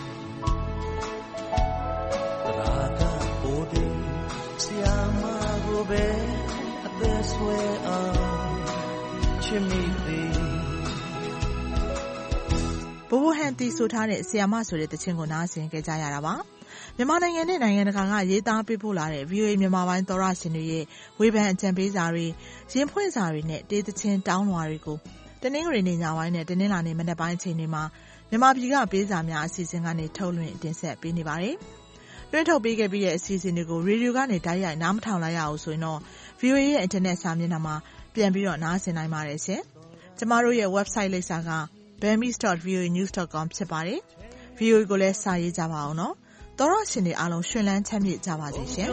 တရာကကိုဒီဆရာမကိုပဲအသက်ဆွဲအောင်ချစ်မိသည်
ဘိုဘိုဟန်တီဆိုထားတဲ့ဆီယာမဆိုတဲ့တခြင်းကိုနားဆင်ကြကြရတာပါမြန်မာနိုင်ငံနဲ့နိုင်ငံတကာကရေးသားပေးပို့လာတဲ့ ဗီအိုအေ မြန်မာပိုင်းသောရရှင်တွေရဲ့ဝေဖန်အကြံပေးစာတွေရင်ဖွင့်စာတွေနဲ့တေးသချင်းတောင်းလွှာတွေကိုတနင်္ဂနွေနေ့ညပိုင်းနဲ့တနင်္လာနေ့မနက်ပိုင်းအချိန်တွေမှာမြန်မာပြည်ကပေးစာများအစီအစဉ်ကနေထုတ်လွှင့်တင်ဆက်ပေးနေပါတယ်။လွှင့်ထုတ်ပေးခဲ့ပြီးတဲ့အစီအစဉ်တွေကိုရေဒီယိုကနေတိုက်ရိုက်နားမထောင်လိုက်ရအောင်ဆိုရင်တော့ ဗီအိုအေ ရဲ့အင်တာနက်စာမျက်နှာမှာပြန်ပြီးတော့နားဆင်နိုင်ပါတယ်ရှင်။ကျမတို့ရဲ့ website လိပ်စာက burmese dot v o a news dot com ဖြစ်ပါတယ်။ ဗီအိုအေကိုလည်းစာရေးကြပါအောင်နော်။သောရရှင်တွေအားလုံးရှင်လန်းချမ်းမြေ့ကြပါစေရှင်။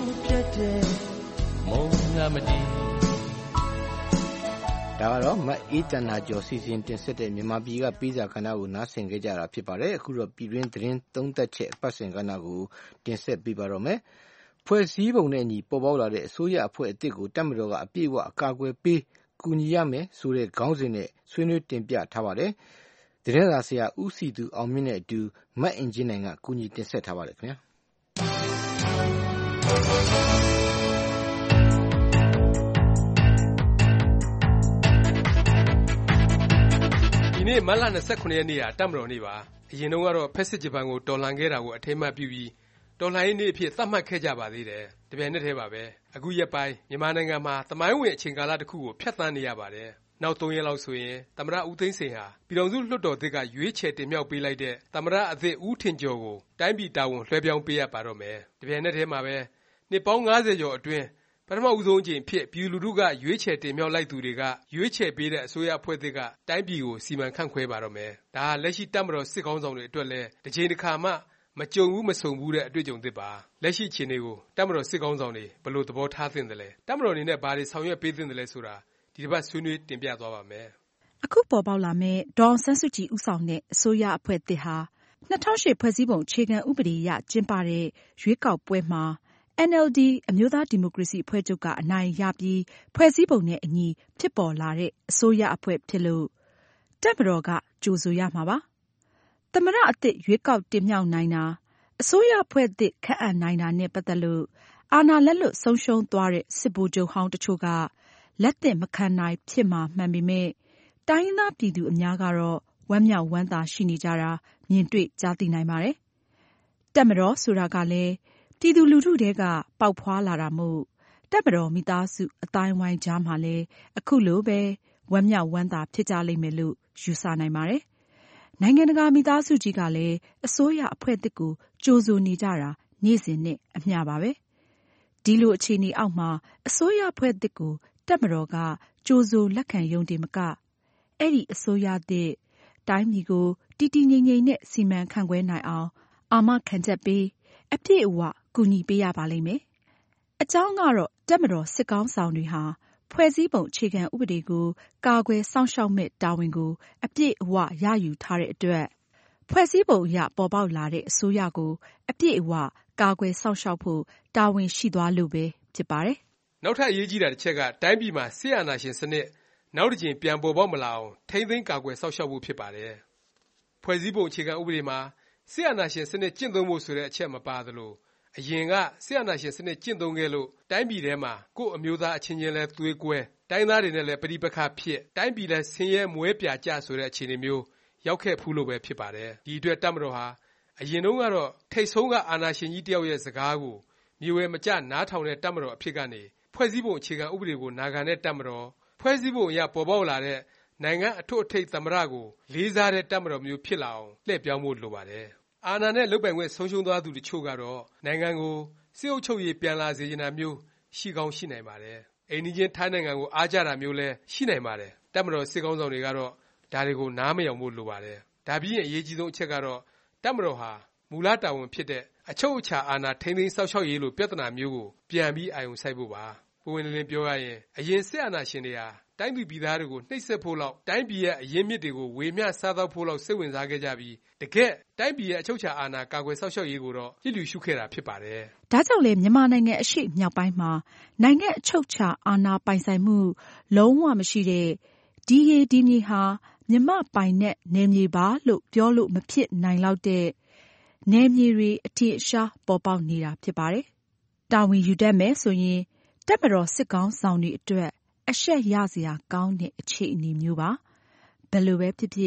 ဒါကတော့မအေးတန်နာကျော်စီစဉ်တင်ဆက်တဲ့မြန်မာပြည်ကပေးစာကဏ္ဍကိုနားဆင်ကြရတာဖြစ်ပါတယ်အခုတော့ပြည်တွင်းသတင်းသုံးသပ်ချက်အပတ်စဉ်ကဏ္ဍကိုတင်ဆက်ပေးပါတော့မယ်ဖွဲ့စည်းပုံနဲ့ညီပေါ်ပေါက်လာတဲ့အစိုးရအဖွဲ့အသစ်ကိုတပ်မတော်ကအပြည့်အဝအကာအကွယ်ပေးကူညီရမယ်ဆိုတဲ့ခေါင်းစဉ်နဲ့ဆွေးနွေးတင်ပြထားပါတယ်သတင်းစာဆရာဦးစီသူအောင်မြင့်နဲ့အတူမတ်အင်ဂျင်နိုင်ကကူညီတင်ဆက်ထားပါတယ်ခင်ဗျာ
ဒီနေ့မတ်လ၂၇ရက်နေ့ဟာတပ်မတော်နေ့ပါအရင်တုန်းကတော့ဖက်စစ်ဂျပန်ကိုတော်လှန်ခဲ့တာကိုအထိမ်းအမှတ်ပြုပြီးတော်လှန်ရေးနေ့အဖြစ်သတ်မှတ်ခဲ့ကြပါသေးတယ်တပြိုင်နက်တည်းပါပဲအခုရက်ပိုင်းမြန်မာနိုင်ငံမှာသမိုင်းဝင်အချိန်ကာလတစ်ခုကိုဖြတ်သန်းနေရပါတယ်နောက်သုံးရက်လောက်ဆိုရင်သမ္မတဦးသိန်းစိန်ဟာပြည်ထောင်စုလွှတ်တော်သစ်ကရွေးချယ်တင်မြှောက်ပေးလိုက်တဲ့သမ္မတအသစ်ဦးထင်ကျော်ကိုတိုင်းပြည်တာဝန်လွှဲပြောင်းပေးရပါတော့မယ်တပြိုင်နက်တည်းမှာပဲနှစ်ပေါင်း၅၀ကျော်အတွင်းပထမဦးဆုံးအကြိမ်ဖြစ်ပြည်သူလူထုကရွေးချယ်တင်မြှောက်လိုက်သူတွေကရွေးချယ်ပေးတဲ့အစိုးရအဖွဲ့သစ်ကတိုင်းပြည်ကိုစီမံခန့်ခွဲပါတော့မယ်ဒါဟာလက်ရှိတပ်မတော်စစ်ကောင်းဆောင်တွေအတွက်လည်းတစ်ချိန်တစ်ခါမှမကြုံဘူးမဆုံဘူးတဲ့အတွေ့အကြုံသစ်ပါလက်ရှိအခြေအနေကိုတပ်မတော်စစ်ကောင်းဆောင်တွေဘယ်လိုသဘောထားသင့်တယ်လဲတပ်မတော်အနေနဲ့ဘာတွေဆောင်ရွက်ပေးသင့်တယ်လဲဆိုတာဒီတစ်ပတ်ဆွေးနွေးတင်ပြသွားပါမယ်
အခုပေါ်ပေါက်လာမဲ့ဒေါ်အောင်ဆန်းစုကြည်ဦးဆောင်တဲ့အစိုးရအဖွဲ့သစ်ဟာ၂၀၀၈ဖွဲ့စည်းပုံအခြေခံဥပဒေအရကျင်းပတဲ့ရွေးကောက်ပွဲမှာ အန် အယ်လ် ဒီ အမျိုးသားဒီမိုကရေစီအဖွဲ့ချုပ်ကအနိုင်ရပြီးဖွဲ့စည်းပုံနဲ့အညီဖြစ်ပေါ်လာတဲ့အစိုးရအဖွဲ့ဖြစ်လို့တပ်မတော်ကကြိုဆိုရမှာပါသမ္မတအသစ်ရွေးကောက်တင်မြှောက်နိုင်တာအစိုးရအဖွဲ့သစ်ခန့်အပ်နိုင်တာနဲ့ပတ်သက်လို့အာဏာလက်လွတ်ဆုံးရှုံးသွားတဲ့စစ်ဗိုလ်ချုပ်ဟောင်းတချို့ကလက်သင့်မခံနိုင်ဖြစ်မှာမှန်ပေမဲ့တိုင်းရင်းသားပြည်သူအများကတော့ဝမ်းမြောက်ဝမ်းသာရှိနေကြတာမြင်တွေ့ကြားသိနိုင်ပါတယ်တပ်မတော်ဆိုတာကလည်းပြည်သူလူထုထဲကပေါက်ဖွာလာတာမို့တပ်မတော်မိသားစုအတိုင်းဝိုင်းကြားမှာလည်းအခုလိုပဲဝမ်းမြောက်ဝမ်းသာဖြစ်ကြလိမ့်မယ်လို့ယူဆနိုင်ပါတယ်နိုင်ငံတကာမိသားစုကြီးကလည်းအစိုးရအဖွဲ့သစ်ကိုကြိုဆိုနေကြတာနေ့စဉ်နဲ့အမျှပါပဲဒီလိုအခြေအနေအောက်မှာအစိုးရအဖွဲ့သစ်ကိုတပ်မတော်ကကြိုဆိုလက်ခံယုံတယ်မကအဲ့ဒီအစိုးရသစ်တိုင်းပြည်ကိုတည်တည်ငြိမ်ငြိမ်နဲ့စီမံခန့်ခွဲနိုင်အောင်အာမခံချက်ပေးအပြည့်အဝကူညီပေးရပါလိမ့်မယ်အကြောင်းကတော့တပ်မတော်စစ်ကောင်းဆောင်တွေဟာဖွဲ့စည်းပုံအခြေခံဥပဒေကိုကာကွယ်စောင့်ရှောက်မဲ့တာဝန်ကိုအပြည့်အဝရယူထားတဲ့အတွက်ဖွဲ့စည်းပုံအရပေါ်ပေါက်လာတဲ့အစိုးရကိုအပြည့်အဝကာကွယ်စောင့်ရှောက်ဖို့တာဝန်ရှိသွားလို့ပဲဖြစ်ပါတယ်
နောက်ထပ်အရေးကြီးတာတစ်ချက်ကတိုင်းပြည်မှာစစ်အာဏာရှင်စနစ်နောက်တစ်ကြိမ်ပြန်ပေါ်ပေါက်မလာအောင်ထိန်းသိမ်းကာကွယ်စောင့်ရှောက်ဖို့ဖြစ်ပါတယ်ဖွဲ့စည်းပုံအခြေခံဥပဒေမှာစစ်အာဏာရှင်စနစ်ကျင့်သုံးဖို့ဆိုတဲ့အချက်မပါသလိုအရင်ကစစ်အာဏာရှင်စနစ်ကျင့်သုံးခဲ့လို့တိုင်းပြည်ထဲမှာကိုယ့်အမျိုးသားအချင်းချင်းလဲသွေးကွဲတိုင်းသားတွေနဲ့လည်းပဋိပက္ခဖြစ်တိုင်းပြည်လဲဆင်းရဲမွဲပြာကျဆိုတဲ့အခြေအနေမျိုးရောက်ခဲ့ဖူးလို့ပဲဖြစ်ပါတယ်ဒီအတွက်တပ်မတော်ဟာအရင်တုန်းကတော့ထိတ်ဆုံးကအာဏာရှင်ကြီးတယောက်ရဲ့စကားကိုမြေဝဲမကျနားထောင်တဲ့တပ်မတော်အဖြစ်ကနေဖွဲ့စည်းပုံအခြေခံဥပဒေကိုနာခံတဲ့တပ်မတော်ဖွဲ့စည်းပုံအရပေါ်ပေါက်လာတဲ့နိုင်ငံအထွတ်အထိပ်သမ္မတကိုလေးစားတဲ့တပ်မတော်မျိုးဖြစ်လာအောင်လှည့်ပြောင်းဖို့လိုပါတယ်အာဏာနဲ့လုပ်ပိုင်ခွင့်ဆုံးရှုံးသွားသူတချို့ကတော့နိုင်ငံကိုစစ်အုပ်ချုပ်ရေးပြန်လာစေချင်တာမျိုးရှိကောင်းရှိနိုင်ပါတယ်အိမ်နီးချင်းထိုင်းနိုင်ငံကိုအားကြတာမျိုးလည်းရှိနိုင်ပါတယ်တပ်မတော်စစ်ကောင်းဆောင်တွေကတော့ဒါတွေကိုနားမယောင်ဖို့လိုပါတယ်ဒါပြီးရင်အရေးကြီးဆုံးအချက်ကတော့တပ်မတော်ဟာမူလတာဝန်ဖြစ်တဲ့အချုပ်အခြာအာဏာထိန်းသိမ်းစောင့်ရှောက်ရေးလိုပြဿနာမျိုးကိုပြန်ပြီးအာရုံစိုက်ဖို့ပါပွင့်လင်းလင်းပြောရရင်အရင်စစ်အာဏာရှင်တွေဟာတိုင်းသူပြည်သားတွေကိုနှိပ်စက်ဖို့လောက်တိုင်းပြည်ရဲ့အရင်းမြစ်တွေကိုဝေမျှစားသောက်ဖို့လောက်စိတ်ဝင်စားခဲ့ကြပြီးတကယ်တိုင်းပြည်ရဲ့အချုပ်အခြာအာဏာကာကွယ်စောင့်ရှောက်ရေးကိုတော့လျစ်လျူရှုခဲ့တာဖြစ်ပါတယ်
ဒါကြောင့်လေမြန်မာနိုင်ငံအရှေ့မြောက်ပိုင်းမှာနိုင်ငံအချုပ်အခြာအာဏာပိုင်ဆိုင်မှုလုံးဝမရှိတဲ့ဒီရေဒီမြေဟာမြမပိုင်တဲ့နယ်မြေပါလို့ပြောလို့မဖြစ်နိုင်လောက်တဲ့နယ်မြေတွေအထင်ရှားပေါ်ပေါက်နေတာဖြစ်ပါတယ်တာဝန်ယူတတ်မယ်ဆိုရင်တပ်မတော်စစ်ကောင်းဆောင်တွေအတွက်အရှက်ရစရာကောင်းတဲ့အခြေအနေမျိုးပါဘယ်လိုပဲဖြစ်ဖြစ်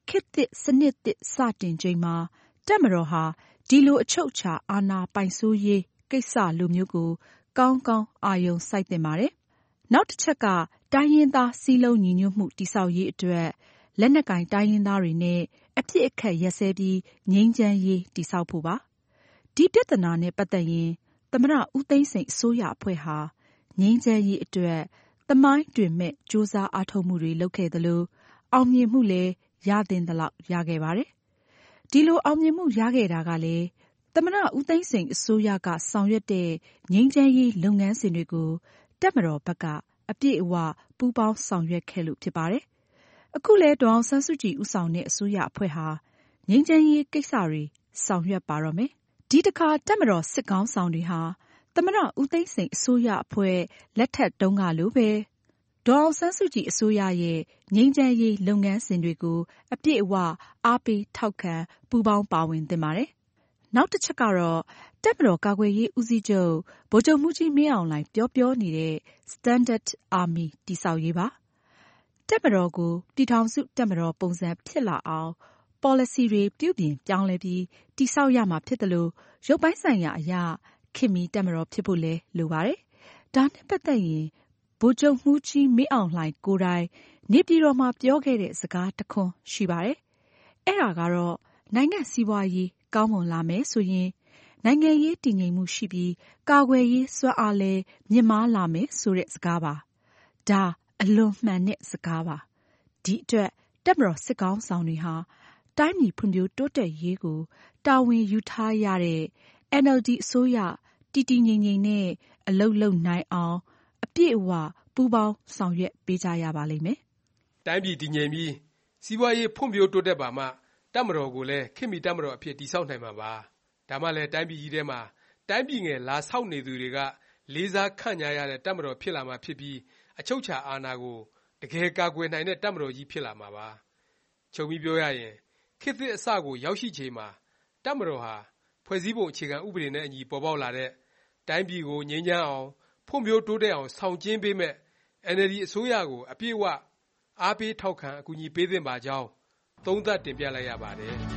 ခေတ်သစ်စနစ်သစ်စတင်ချိန်မှာတပ်မတော်ဟာဒီလိုအချုပ်အခြာအာဏာပိုင်စိုးရေးကိစ္စလိုမျိုးကိုကောင်းကောင်းအာရုံစိုက်သင့်ပါတယ်။နောက်တစ်ချက်ကတိုင်းရင်းသားစည်းလုံးညီညွတ်မှုတည်ဆောက်ရေးအတွက်လက်နက်ကိုင်တိုင်းရင်းသားတွေနဲ့အပြစ်အခတ်ရက်စဲပြီးငြိမ်းချမ်းရေးတည်ဆောက်ဖို့ပါ။ဒီပြဿနာနဲ့ပတ်သက်ရင်သမ္မတဦးသိန်းစိန်အစိုးရအဖွဲ့ဟာငြိမ်းချမ်းရေးအတွက်သမိုင်းတွင်မဲ့ကြိုးစားအားထုတ်မှုတွေလုပ်ခဲ့သလိုအောင်မြင်မှုလည်းရသင့်သလောက်ရခဲ့ပါတယ်။ဒီလိုအောင်မြင်မှုရခဲ့တာကလည်းသမ္မတဦးသိန်းစိန်အစိုးရကဆောင်ရွက်တဲ့ငြိမ်းချမ်းရေးလုပ်ငန်းစဉ်တွေကိုတပ်မတော်ဘက်ကအပြည့်အဝပူးပေါင်းဆောင်ရွက်ခဲ့လို့ဖြစ်ပါတယ်။အခုလဲဒေါ်အောင်ဆန်းစုကြည်ဦးဆောင်တဲ့အစိုးရအဖွဲ့ဟာငြိမ်းချမ်းရေးကိစ္စတွေဆောင်ရွက်ပါတော့မယ်။ဒီတစ်ခါတပ်မတော်စစ်ကောင်းဆောင်တွေဟာသမ္မတဦးသိန်းစိန်အစိုးရအဖွဲ့လက်ထက်တုန်းကလိုပဲဒေါ်အောင်ဆန်းစုကြည်အစိုးရရဲ့ငြိမ်းချမ်းရေးလုပ်ငန်းစဉ်တွေကိုအပြည့်အဝအားပေးထောက်ခံပူးပေါင်းပါဝင်သင့်ပါတယ်။နောက်တစ်ချက်ကတော့တပ်မတော်ကာကွယ်ရေးဦးစီးချုပ်ဗိုလ်ချုပ်မှူးကြီးမင်းအောင်လှိုင်ပြောပြောနေတဲ့ Standard Army တည်ဆောက်ရေးပါ။တပ်မတော်ကိုပြည်ထောင်စုတပ်မတော်ပုံစံဖြစ်လာအောင် policy တွေပြုပြင်ပြောင်းလဲပြီးတည်ဆောက်ရမှာဖြစ်တယ်လို့ရုပ်ပိုင်းဆိုင်ရာအရာခေတ်မီတပ်မတော်ဖြစ်ဖို့လဲလိုပါတယ်။ဒါနဲ့ပတ်သက်ရင်ဗိုလ်ချုပ်မှူးကြီးမင်းအောင်လှိုင်ကိုယ်တိုင်နေပြည်တော်မှာပြောခဲ့တဲ့စကားတစ်ခွန်းရှိပါတယ်။အဲ့ဒါကတော့နိုင်ငံစီးပွားရေးကောင်းမွန်လာမယ်ဆိုရင်နိုင်ငံရေးတည်ငြိမ်မှုရှိပြီးကာကွယ်ရေးစွမ်းအားလည်းမြင့်မားလာမယ်ဆိုတဲ့စကားပါ။ဒါအလွန်မှန်တဲ့စကားပါ။ဒီအတွက်တပ်မတော်စစ်ကောင်းဆောင်တွေဟာတိုင်းပြည်ဖွံ့ဖြိုးတိုးတက်ရေးကိုတာဝန်ယူထားရတဲ့ အန်အယ်လ်ဒီ အစိုးရတည်တည်ငြိမ်ငြိမ်နဲ့အလုပ်လုပ်နိုင်အောင်အပြည့်အဝပူးပေါင်းဆောင်ရွက်ပေးကြရပါလိမ့်မယ်
။တိုင်းပြည်တည်ငြိမ်ပြီးစီးပွားရေးဖွံ့ဖြိုးတိုးတက်ပါမှတပ်မတော်ကိုလည်းခေတ်မီတပ်မတော်အဖြစ်တည်ဆောက်နိုင်မှာပါ။ဒါမှလည်းတိုင်းပြည်ကြီးထဲမှာတိုင်းပြည်ငယ်လာဆောက်နေသူတွေကလေးစားခန့်ညားရတဲ့တပ်မတော်ဖြစ်လာမှာဖြစ်ပြီးအချုပ်အခြာအာဏာကိုတကယ်ကာကွယ်နိုင်တဲ့တပ်မတော်ကြီးဖြစ်လာမှာပါ။ချုပ်ပြီးပြောရရင်ခေတ်သစ်အစကိုရောက်ရှိချိန်မှာတပ်မတော်ဟာဖွဲ့စည်းပုံအခြေခံဥပဒေနဲ့အညီပေါ်ပေါက်လာတဲ့တိုင်းပြည်ကိုငြိမ်းချမ်းအောင်ဖွံ့ဖြိုးတိုးတက်အောင်ဆောင်ကျဉ်ပေးမဲ့ အန်အယ်လ်ဒီ အစိုးရကိုအပြည့်အဝအားပေးထောက်ခံအကူအညီပေးသင့်ပါကြောင်းသုံးသပ်တင်ပြလိုက်ရပါတယ်
။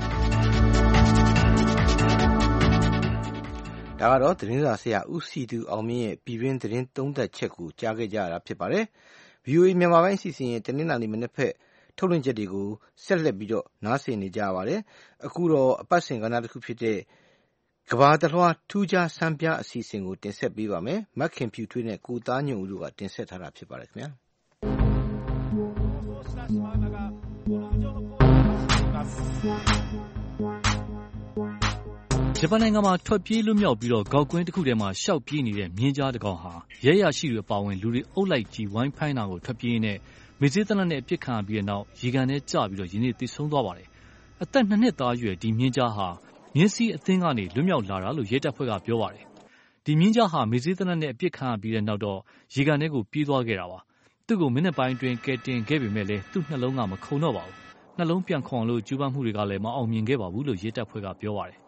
ဒါကတော့သတင်းစာဆရာဦးစည်သူအောင်မြင့်ရဲ့ပြည်တွင်းသတင်းသုံးသပ်ချက်ကိုကြားခဲ့ကြရတာဖြစ်ပါတယ်။ ဗွီအိုအေမြန်မာပိုင်းအစီအစဉ်ရဲ့တနင်္လာနေ့မနက်ဖက်ထုတ်လွှင့်ချက်တွေကိုဆက်လက်ပြီးတော့နားဆင်နေကြရပါတယ်။အခုတော့အပတ်စဉ်ကဏ္ဍတစ်ခုဖြစ်တဲ့ကဘာတလွှားထူးခြားစမ်းပြအစီအစဉ်ကိုတင်ဆက်ပေးပါမယ်။မခင်ဖြူထွေးနဲ့ကိုသားညွန့်ဦးတို့ကတင်ဆက်ထားတာဖြစ်ပါတယ်ခင်ဗျာ။
ဂျပန်နိုင်ငံမှာထွက်ပြေးလွတ်မြောက်ပြီးတော့ဂေါက်ကွင်းတစ်ခုထဲမှာရှောက်ပြေးနေတဲ့မြင်းကြားတစ်ကောင်ဟာရဲရရှိတွေအပါအဝင်လူတွေအုပ်လိုက်ကြီးဝိုင်းဖိုင်းတာကိုထွက်ပြေးနေမေစေးတနတ်နဲ့အပြစ်ခံရပြီးတဲ့နောက်ရေကန်ထဲကျပြီးတော့ယနေ့သေဆုံးသွားပါတယ်။အသက်နှစ်နှစ်သားအရွယ်ဒီမြင်းကြားဟာမြင်းစည်းအသင်းကနေလွတ်မြောက်လာတာလို့ရဲတပ်ဖွဲ့ကပြောပါတယ်။ဒီမြင်းကြားဟာမေစေးတနတ်နဲ့အပြစ်ခံရပြီးတဲ့နောက်တော့ရေကန်ထဲကိုပြေးသွားခဲ့တာပါ။သူ့ကိုမိနစ်ပိုင်းအတွင်းကယ်တင်ခဲ့ပေမဲ့လည်းသူ့နှလုံးကမခုန်တော့ပါဘူး။နှလုံးပြန်ခေါ်လို့ကြိုးပမ်းမှုတွေကလည်းမအောင်မြင်ခဲ့ပါဘူးလို့ရဲတပ်ဖွဲ့ကပြောပါတယ်။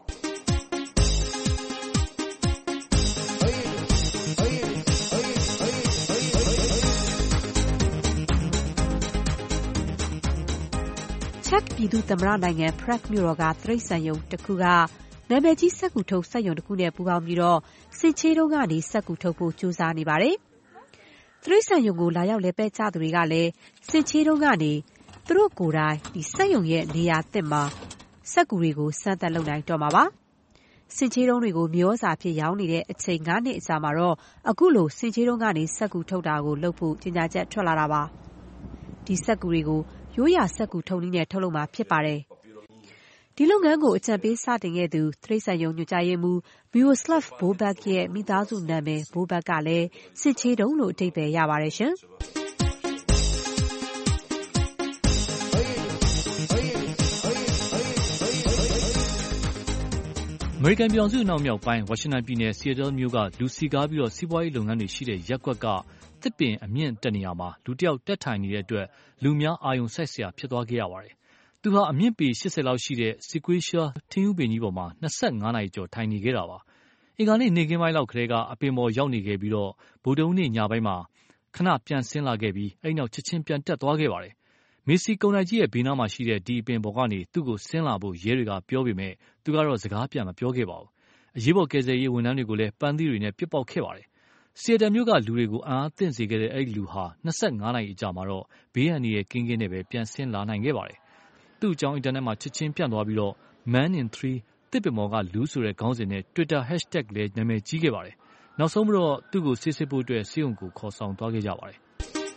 ချက်ပြည်သူ့သမ္မတနိုင်ငံပရက်မြို့တော်ကတိရစ္ဆာန်ရုံတစ်ခုကနာမည်ကြီးစက္ကူထုတ်စက်ရုံတစ်ခုနဲ့ပူးပေါင်းပြီးတော့ဆင်ချေတုံးကနေစက္ကူထုတ်ဖို့ကြိုးစားနေပါတယ်။တိရစ္ဆာန်ရုံကိုလာရောက်လဲပဲကြသူတွေကလည်းဆင်ချေတုံးကနေသူတို့ကိုယ်တိုင်ဒီစက်ရုံရဲ့နေရာသစ်မှာစက္ကူတွေကိုစမ်းသပ်လုပ်နိုင်တော့မှာပါ။ဆင်ချေတုံးတွေကိုမျောစာဖြစ်ရောင်းနေတဲ့အချိန်၅နှစ်အကြာမှာတော့အခုလိုဆင်ချေတုံးကနေစက္ကူထုတ်တာကိုလုပ်ဖို့ကြေညာချက်ထွက်လာတာပါ။ဒီစက္ကူတွေကိုရိုးရာစက္ကူထုတ်နည်းနဲ့ထုတ်လုပ်မှာဖြစ်ပါတယ်။ဒီလုပ်ငန်းကိုအကြံပေးစတင်ခဲ့သူတိရစ္ဆာန်ရုံညွှန်ကြားရေးမှူး Miroslav Bobek ရဲ့မိသားစုနာမည် Bobek ကလည်းဆင်ချေတုံးလို့အဓိပ္ပာယ်ရပါတယ်ရှင်။
အမေရိကန်ပြည်ထောင်စုအနောက်မြောက်ပိုင်းဝါရှင်တန်ပြည်နယ်ဆီယက်တယ်မြို့ကလူစည်ကားပြီးတော့စီးပွားရေးလုပ်ငန်းတွေရှိတဲ့ရပ်ကွက်ကသစ်ပင်အမြင့်တက်နေရာမှာလူတစ်ယောက်တက်ထိုင်နေတဲ့အတွက်လူများအာရုံစိုက်စရာဖြစ်သွားခဲ့ရပါတယ်။သူဟာအမြင့်ပေရှစ်ဆယ်လောက်ရှိတဲ့ Sequoia ထင်းဥပင်ကြီးပေါ်မှာနှစ်ဆယ့်ငါးနာရီကျော်ထိုင်နေခဲ့တာပါ။အင်္ဂါနေ့နေ့ခင်းပိုင်းလောက်ကလေးကအပင်ပေါ်ရောက်နေခဲ့ပြီးတော့ဗုဒ္ဓဟူးနေ့ညပိုင်းမှာခဏပြန်ဆင်းလာခဲ့ပြီးအဲ့နောက်ချက်ချင်းပြန်တက်သွားခဲ့ပါတယ်။မေဆီကုန်နိုင်ကြီးရဲ့ဘေးနားမှာရှိတဲ့ဒီအပင်ပေါ်ကနေသူ့ကိုဆင်းလာဖို့ရဲတွေကပြောပေမဲ့သူကတော့စကားပြန်မပြောခဲ့ပါဘူး။အရေးပေါ်ကယ်ဆယ်ရေးဝန်ထမ်းတွေကိုလည်းပန်းသီးတွေနဲ့ပစ်ပေါက်ခဲ့ပါတယ်။ဆီယက်တန်မြို့ကလူတွေကိုအံ့အားသင့်စေခဲ့တဲ့အဲ့ဒီလူဟာနှစ်ဆယ့်ငါးနာရီအကြာမှာတော့ဘေးအန္တရာယ်ကင်းကင်းနဲ့ပဲပြန်ဆင်းလာနိုင်ခဲ့ပါတယ်။သူ့အကြောင်းအင်တာနက်မှာချက်ချင်းပြန့်သွားပြီးတော့ Man in three တစ်ပင်မော်ကလူဆိုတဲ့ခေါင်းစဉ်နဲ့ Twitter hashtag လည်းနာမည်ကြီးခဲ့ပါတယ်။နောက်ဆုံးတော့သူ့ကိုဆေးစစ်ဖို့အတွက်ဆေးရုံကိုခေါ်ဆောင်သွားခဲ့ကြပါတယ်။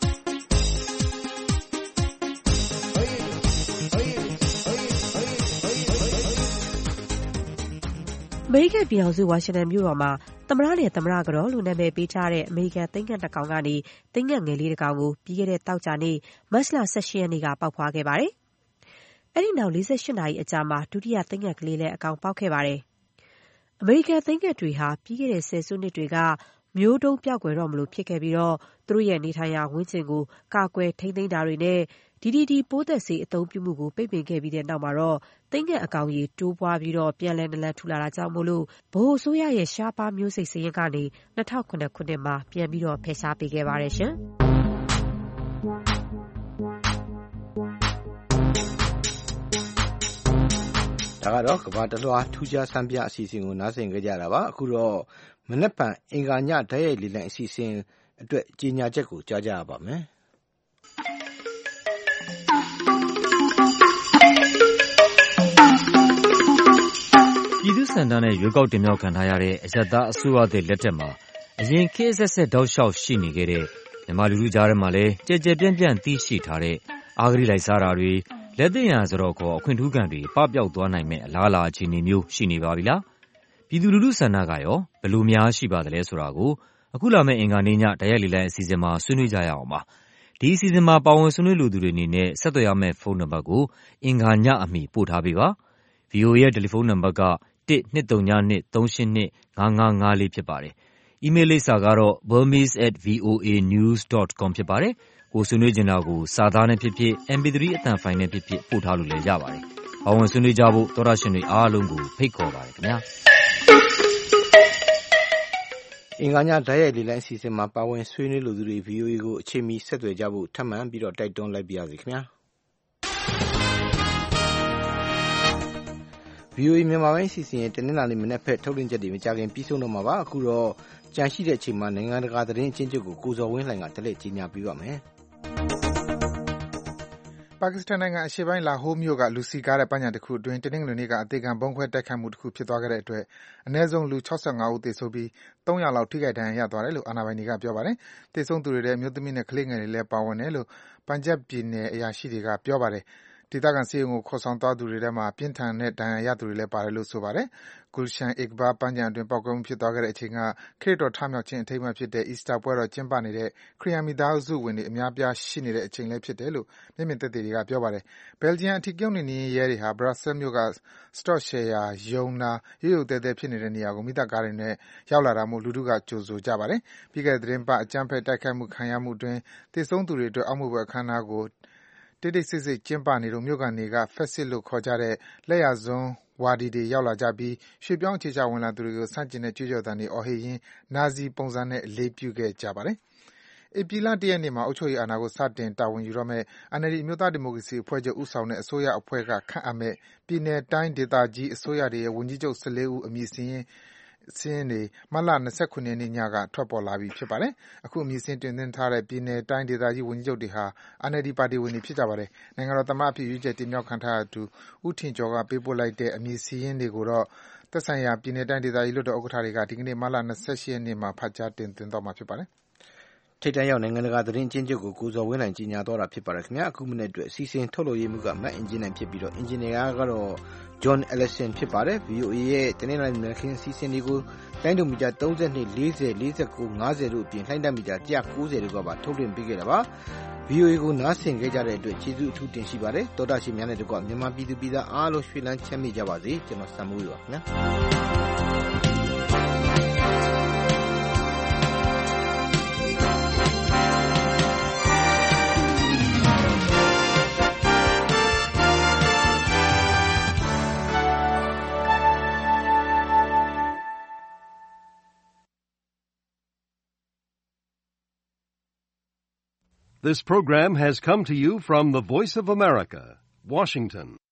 အမေရိကန်ပြည်ထောင်စုဝါရှင်တန်မြို့တော်မှာသမ္မတနဲ့သမ္မတကတော်လို့နာမည်ပေးထားတဲ့အမေရိကန်သိန်းငှက်တစ်ကောင်ကနေသိန်းငှက်ငယ်လေးတစ်ကောင်ကိုပြီးခဲ့တဲ့သောကြာနေ့မတ်လ၁၈ရက်နေ့ကပေါက်ဖွားခဲ့ပါတယ်။အဲဒီနောက်လေးဆယ့်ရှစ်နာရီအကြာမှာဒုတိယသိန်းငှက်ကလေးလည်းအကောင်ပေါက်ခဲ့ပါတယ်။အမေရိကန်သိန်းငှက်တွေဟာပြီးခဲ့တဲ့ဆယ်စုနှစ်တွေကမျိုးတုန်းပျောက်ကွယ်တော့မလို့ဖြစ်ခဲ့ပြီးတော့သူတို့ရဲ့နေထိုင်ရာဝန်းကျင်ကိုကာကွယ်ထိန်းသိမ်းတာတွေနဲ့ဒီဒီဒီပိုးသက်ဆေးအသုံးပြုမှုကိုပိတ်ပင်ခဲ့ပြီးတဲ့နောက်မှာတော့သိန်းငှက်အကောင်ရေတိုးပွားပြီးတော့ပြန်လည်နလန်ထူလာတာကြောင့်မို့လို့ဗဟိုအစိုးရရဲ့ရှားပါးမျိုးစိတ်စာရင်းကနေ၂၀၀၇ခုနှစ်မှာပြန်ပြီးတော့ဖယ်ရှားပေးခဲ့ပါတယ်ရှင်။
ဒါကတော့ကမ္ဘာတလွှားထူးခြားဆန်းပြအစီအစဉ်ကိုနားဆင်ကြကြတာပါအခုတော့မနက်ဖြန်အင်္ဂါညဓာတ်ရိုက်လေလံအစီအစဉ်အတွက်ကြေညာချက်ကိုကြားကြရပါမယ်
ပြည်သူ့စံတန်းနဲ့ရွေးကောက်တင်မြှောက်ခံထားရတဲ့အရပ်သားအစိုးရသစ်လက်ထက်မှာအရင်ခေတ်အဆက်ဆက်တောက်လျှောက်ရှိနေခဲ့တဲ့မြန်မာလူထုကြားထဲမှာလည်းကြဲကြဲပြန့်ပြန့်သိရှိထားတဲ့အာဂရိလိုက်စားတာတွေလက်သင့်ရာဆိုတော့ခေါ်အခွင့်ထူးခံတွေပပျောက်သွားနိုင်မဲ့အလားအလာအခြေအနေမျိုးရှိနေပါပြီလားပြည်သူလူထုဆန္ဒကရောဘယ်လိုများရှိပါသလဲဆိုတာကိုအခုလာမယ့်အင်္ဂါနေ့ညဓာတ်ရိုက်လေလံအစီအစဉ်မှာဆွေးနွေးကြရအောင်ပါဒီအစီအစဉ်မှာပါဝင်ဆွေးနွေးလူသူတွေအနေနဲ့ဆက်သွယ်ရမယ့်ဖုန်းနံပါတ်ကိုအင်္ဂါညအမီပို့ထားပေးပါ ဗီအိုအေ ရဲ့တယ်လီဖုန်းနံပါတ်ကတစ် နှစ် သုံး ည နှစ် သုံး ရှစ် နှစ် ငါး ငါး ငါး လေးဖြစ်ပါတယ်အီးမေးလ်လိပ်စာကတော့ burmese at voanews dot com ဖြစ်ပါတယ်ကိုဆွေးနွေးချင်တာကိုစာသားနဲ့ဖြစ်ဖြစ် အမ်ပီသရီ အသံဖိုင်နဲ့ဖြစ်ဖြစ်ပို့ထားလို့လည်းရပါတယ်ပါဝင်ဆွေးနွေးကြဖို့သောတရှင်တွေအားလုံးကိုဖိတ်ခေါ်ပါတယ်ခင်ဗျာ
အင်္ဂါညဓာတ်ရိုက်လေလံအစီအစဉ်မှာပါဝင်ဆွေးနွေးလိုသူတွေ ဗီအိုအေကိုအချိန်မီဆက်သွယ်ကြဖို့ထပ်မံပြီးတော့တိုက်တွန်းလိုက်ပါရစေခင်ဗျာ ဗီအိုအေမြန်မာပိုင်းအစီအစဉ်ရဲ့တနင်္လာနေ့မနက်ဖက်ထုတ်လွှင့်ချက်တွေမကြခင်ပြီးဆုံးတော့မှာပါအခုတော့ကြန့်ရှိတဲ့အချိန်မှာနိုင်ငံတကာသတင်းအချင်းချုပ်ကိုကိုဇော်ဝင်းလှိုင်ကတလက်ကြီးညာပြပါမယ်
ပါကစ္စတန်နိုင်ငံအရှေ့ပိုင်းလာဟိုးမြို့ကလူစီကားတဲ့ပန်းခြံတစ်ခုအတွင်းတနင်္ဂနွေနေ့ကအသေးခံဗုံးခွဲတိုက်ခိုက်မှုတစ်ခုဖြစ်သွားခဲ့တဲ့အတွက်အနည်းဆုံးလူ၆၅ဦးသေဆုံးပြီးသုံးရာလောက်ထိခိုက်ဒဏ်ရာရသွားတယ်လို့အာဏာပိုင်တွေကပြောပါတယ်။သေဆုံးသူတွေထဲအမျိုးသမီးနဲ့ကလေးငယ်တွေလည်းပါဝင်တယ်လို့ပန်ဂျပ်ပြည်နယ်အရာရှိတွေကပြောပါတယ်။ဒေသခံဆေးရုံကိုခေါ်ဆောင်သွားသူတွေထဲမှာပြင်းထန်တဲ့ဒဏ်ရာရသူတွေလည်းပါတယ်လို့ဆိုပါတယ်။ Gulshan Iqbal ပန်းခြံအတွင်းပေါက်ကွဲမှုဖြစ်သွားခဲ့တဲ့အချိန်ကခရစ်တော်ထမြောက်ခြင်းအထိမ်းအမှတ်ဖြစ်တဲ့ Easter ပွဲတော်ကျင်းပနေတဲ့ခရစ်ယာန်မိသားစုဝင်တွေအများအပြားရှိနေတဲ့အချိန်လည်းဖြစ်တယ်လို့မျက်မြင်သက်သေတွေကပြောပါတယ်။ Belgian အထီးကျုံးနှိမ်နင်းရေးရဲတွေဟာ Brussels မြို့က StockShare ရုံးနားရုတ်ရုတ်သဲသဲဖြစ်နေတဲ့နေရာကိုမီးသတ်ကားတွေနဲ့ရောက်လာတာမို့လူထုကကြိုဆိုကြပါတယ်။ပြီးခဲ့တဲ့သီတင်းပတ်အကြမ်းဖက်တိုက်ခိုက်မှုခံရမှုအတွင်းသေဆုံးသူတွေအတွက်အောက်မေ့ဘွယ်အခမ်းအနားကိုတိတ်တိတ်ဆိတ်ဆိတ်ကျင်းပနေလို့မြို့ခံတွေက Fetsit လို့ခေါ်ကြတဲ့လက်ယာစွန်းဝါဒီတွေရောက်လာကြပြီးရွှေ့ပြောင်းအခြေချဝင်လာသူတွေကိုဆန့်ကျင်တဲ့ကြွေးကြော်သံတွေအော်ဟစ်ရင်းနာဇီပုံစံနဲ့အလေးပြုခဲ့ကြပါတယ်။ဧပြီလတစ်ရက်နေ့မှာအုပ်ချုပ်ရေးအာဏာကိုစတင်တာဝန်ယူတော့မယ့် အန် အယ်လ် ဒီ အမျိုးသားဒီမိုကရေစီအဖွဲ့ချုပ်ဦးဆောင်တဲ့အစိုးရအဖွဲ့ကခန့်အပ်မယ့်ပြည်နယ်၊တိုင်းဒေသကြီးအစိုးရတွေရဲ့ဝန်ကြီးချုပ်၁၄ဦးအမည်စာရင်းစာရင်းတွေမတ်လ၂၇ရက်နေ့ညကထွက်ပေါ်လာပြီဖြစ်ပါတယ်။အခုအမည်စာရင်းတင်သွင်းထားတဲ့ပြည်နယ်၊တိုင်းဒေသကြီးဝန်ကြီးချုပ်တွေဟာ အန် အယ်လ် ဒီ ပါတီဝင်တွေဖြစ်ကြပါတယ်။နိုင်ငံတော်သမ္မတအဖြစ်ရွေးချယ်တင်မြှောက်ခံထားရသူဦးထင်ကျော်ကပေးပို့လိုက်တဲ့အမည်စာရင်းတွေကိုတော့သက်ဆိုင်ရာပြည်နယ်၊တိုင်းဒေသကြီးလွှတ်တော်ဥက္ကဋ္ဌတွေကဒီကနေ့မတ်လ၂၈ရက်နေ့မှာဖတ်ကြားတင်သွင်းသွားမှာဖြစ်ပါတယ်။ထိပ်တန်းရောက်နိုင်ငံတကာသတင်းအကျဉ်းချုပ်ကိုကိုဇော်ဝင်းလှိုင်ကြီးညာသွားတာဖြစ်ပါတယ်ခင်ဗျာအခုမိနစ်အတွက်စီစဉ်ထုတ်လို့ရမှုကမတ်အင်ဂျင်နိုင်ဖြစ်ပြီးတော့အင်ဂျင်နီယာကတော့ John Ellison ဖြစ်ပါတယ် ဗီအိုအေ ရဲ့တနင်္လာနေ့မနက်ခင်းစီစဉ်တွေကိုလိုင်းဒိုမီတာ၃၂ ၄၀ ၄၉ ၅၀တို့အပြင်လိုင်းဒမီတာ၁၉၀တို့ကပါထုတ်လွှင့်ပေးခဲ့တာပါ ဗီအိုအေ ကိုနားဆင်ခဲ့ကြတဲ့အတွက်ကျေးဇူးအထူးတင်ရှိပါတယ်တောတာရှင်များနဲ့တကွမြန်မာပြည်သူပြည်သားအားလုံးရွှေလန်းချမ်းမြေ့ကြပါစေကျွန်တော်စံမိုးရပါခင်ဗျာ
This program has come to you from the Voice of America, Washington.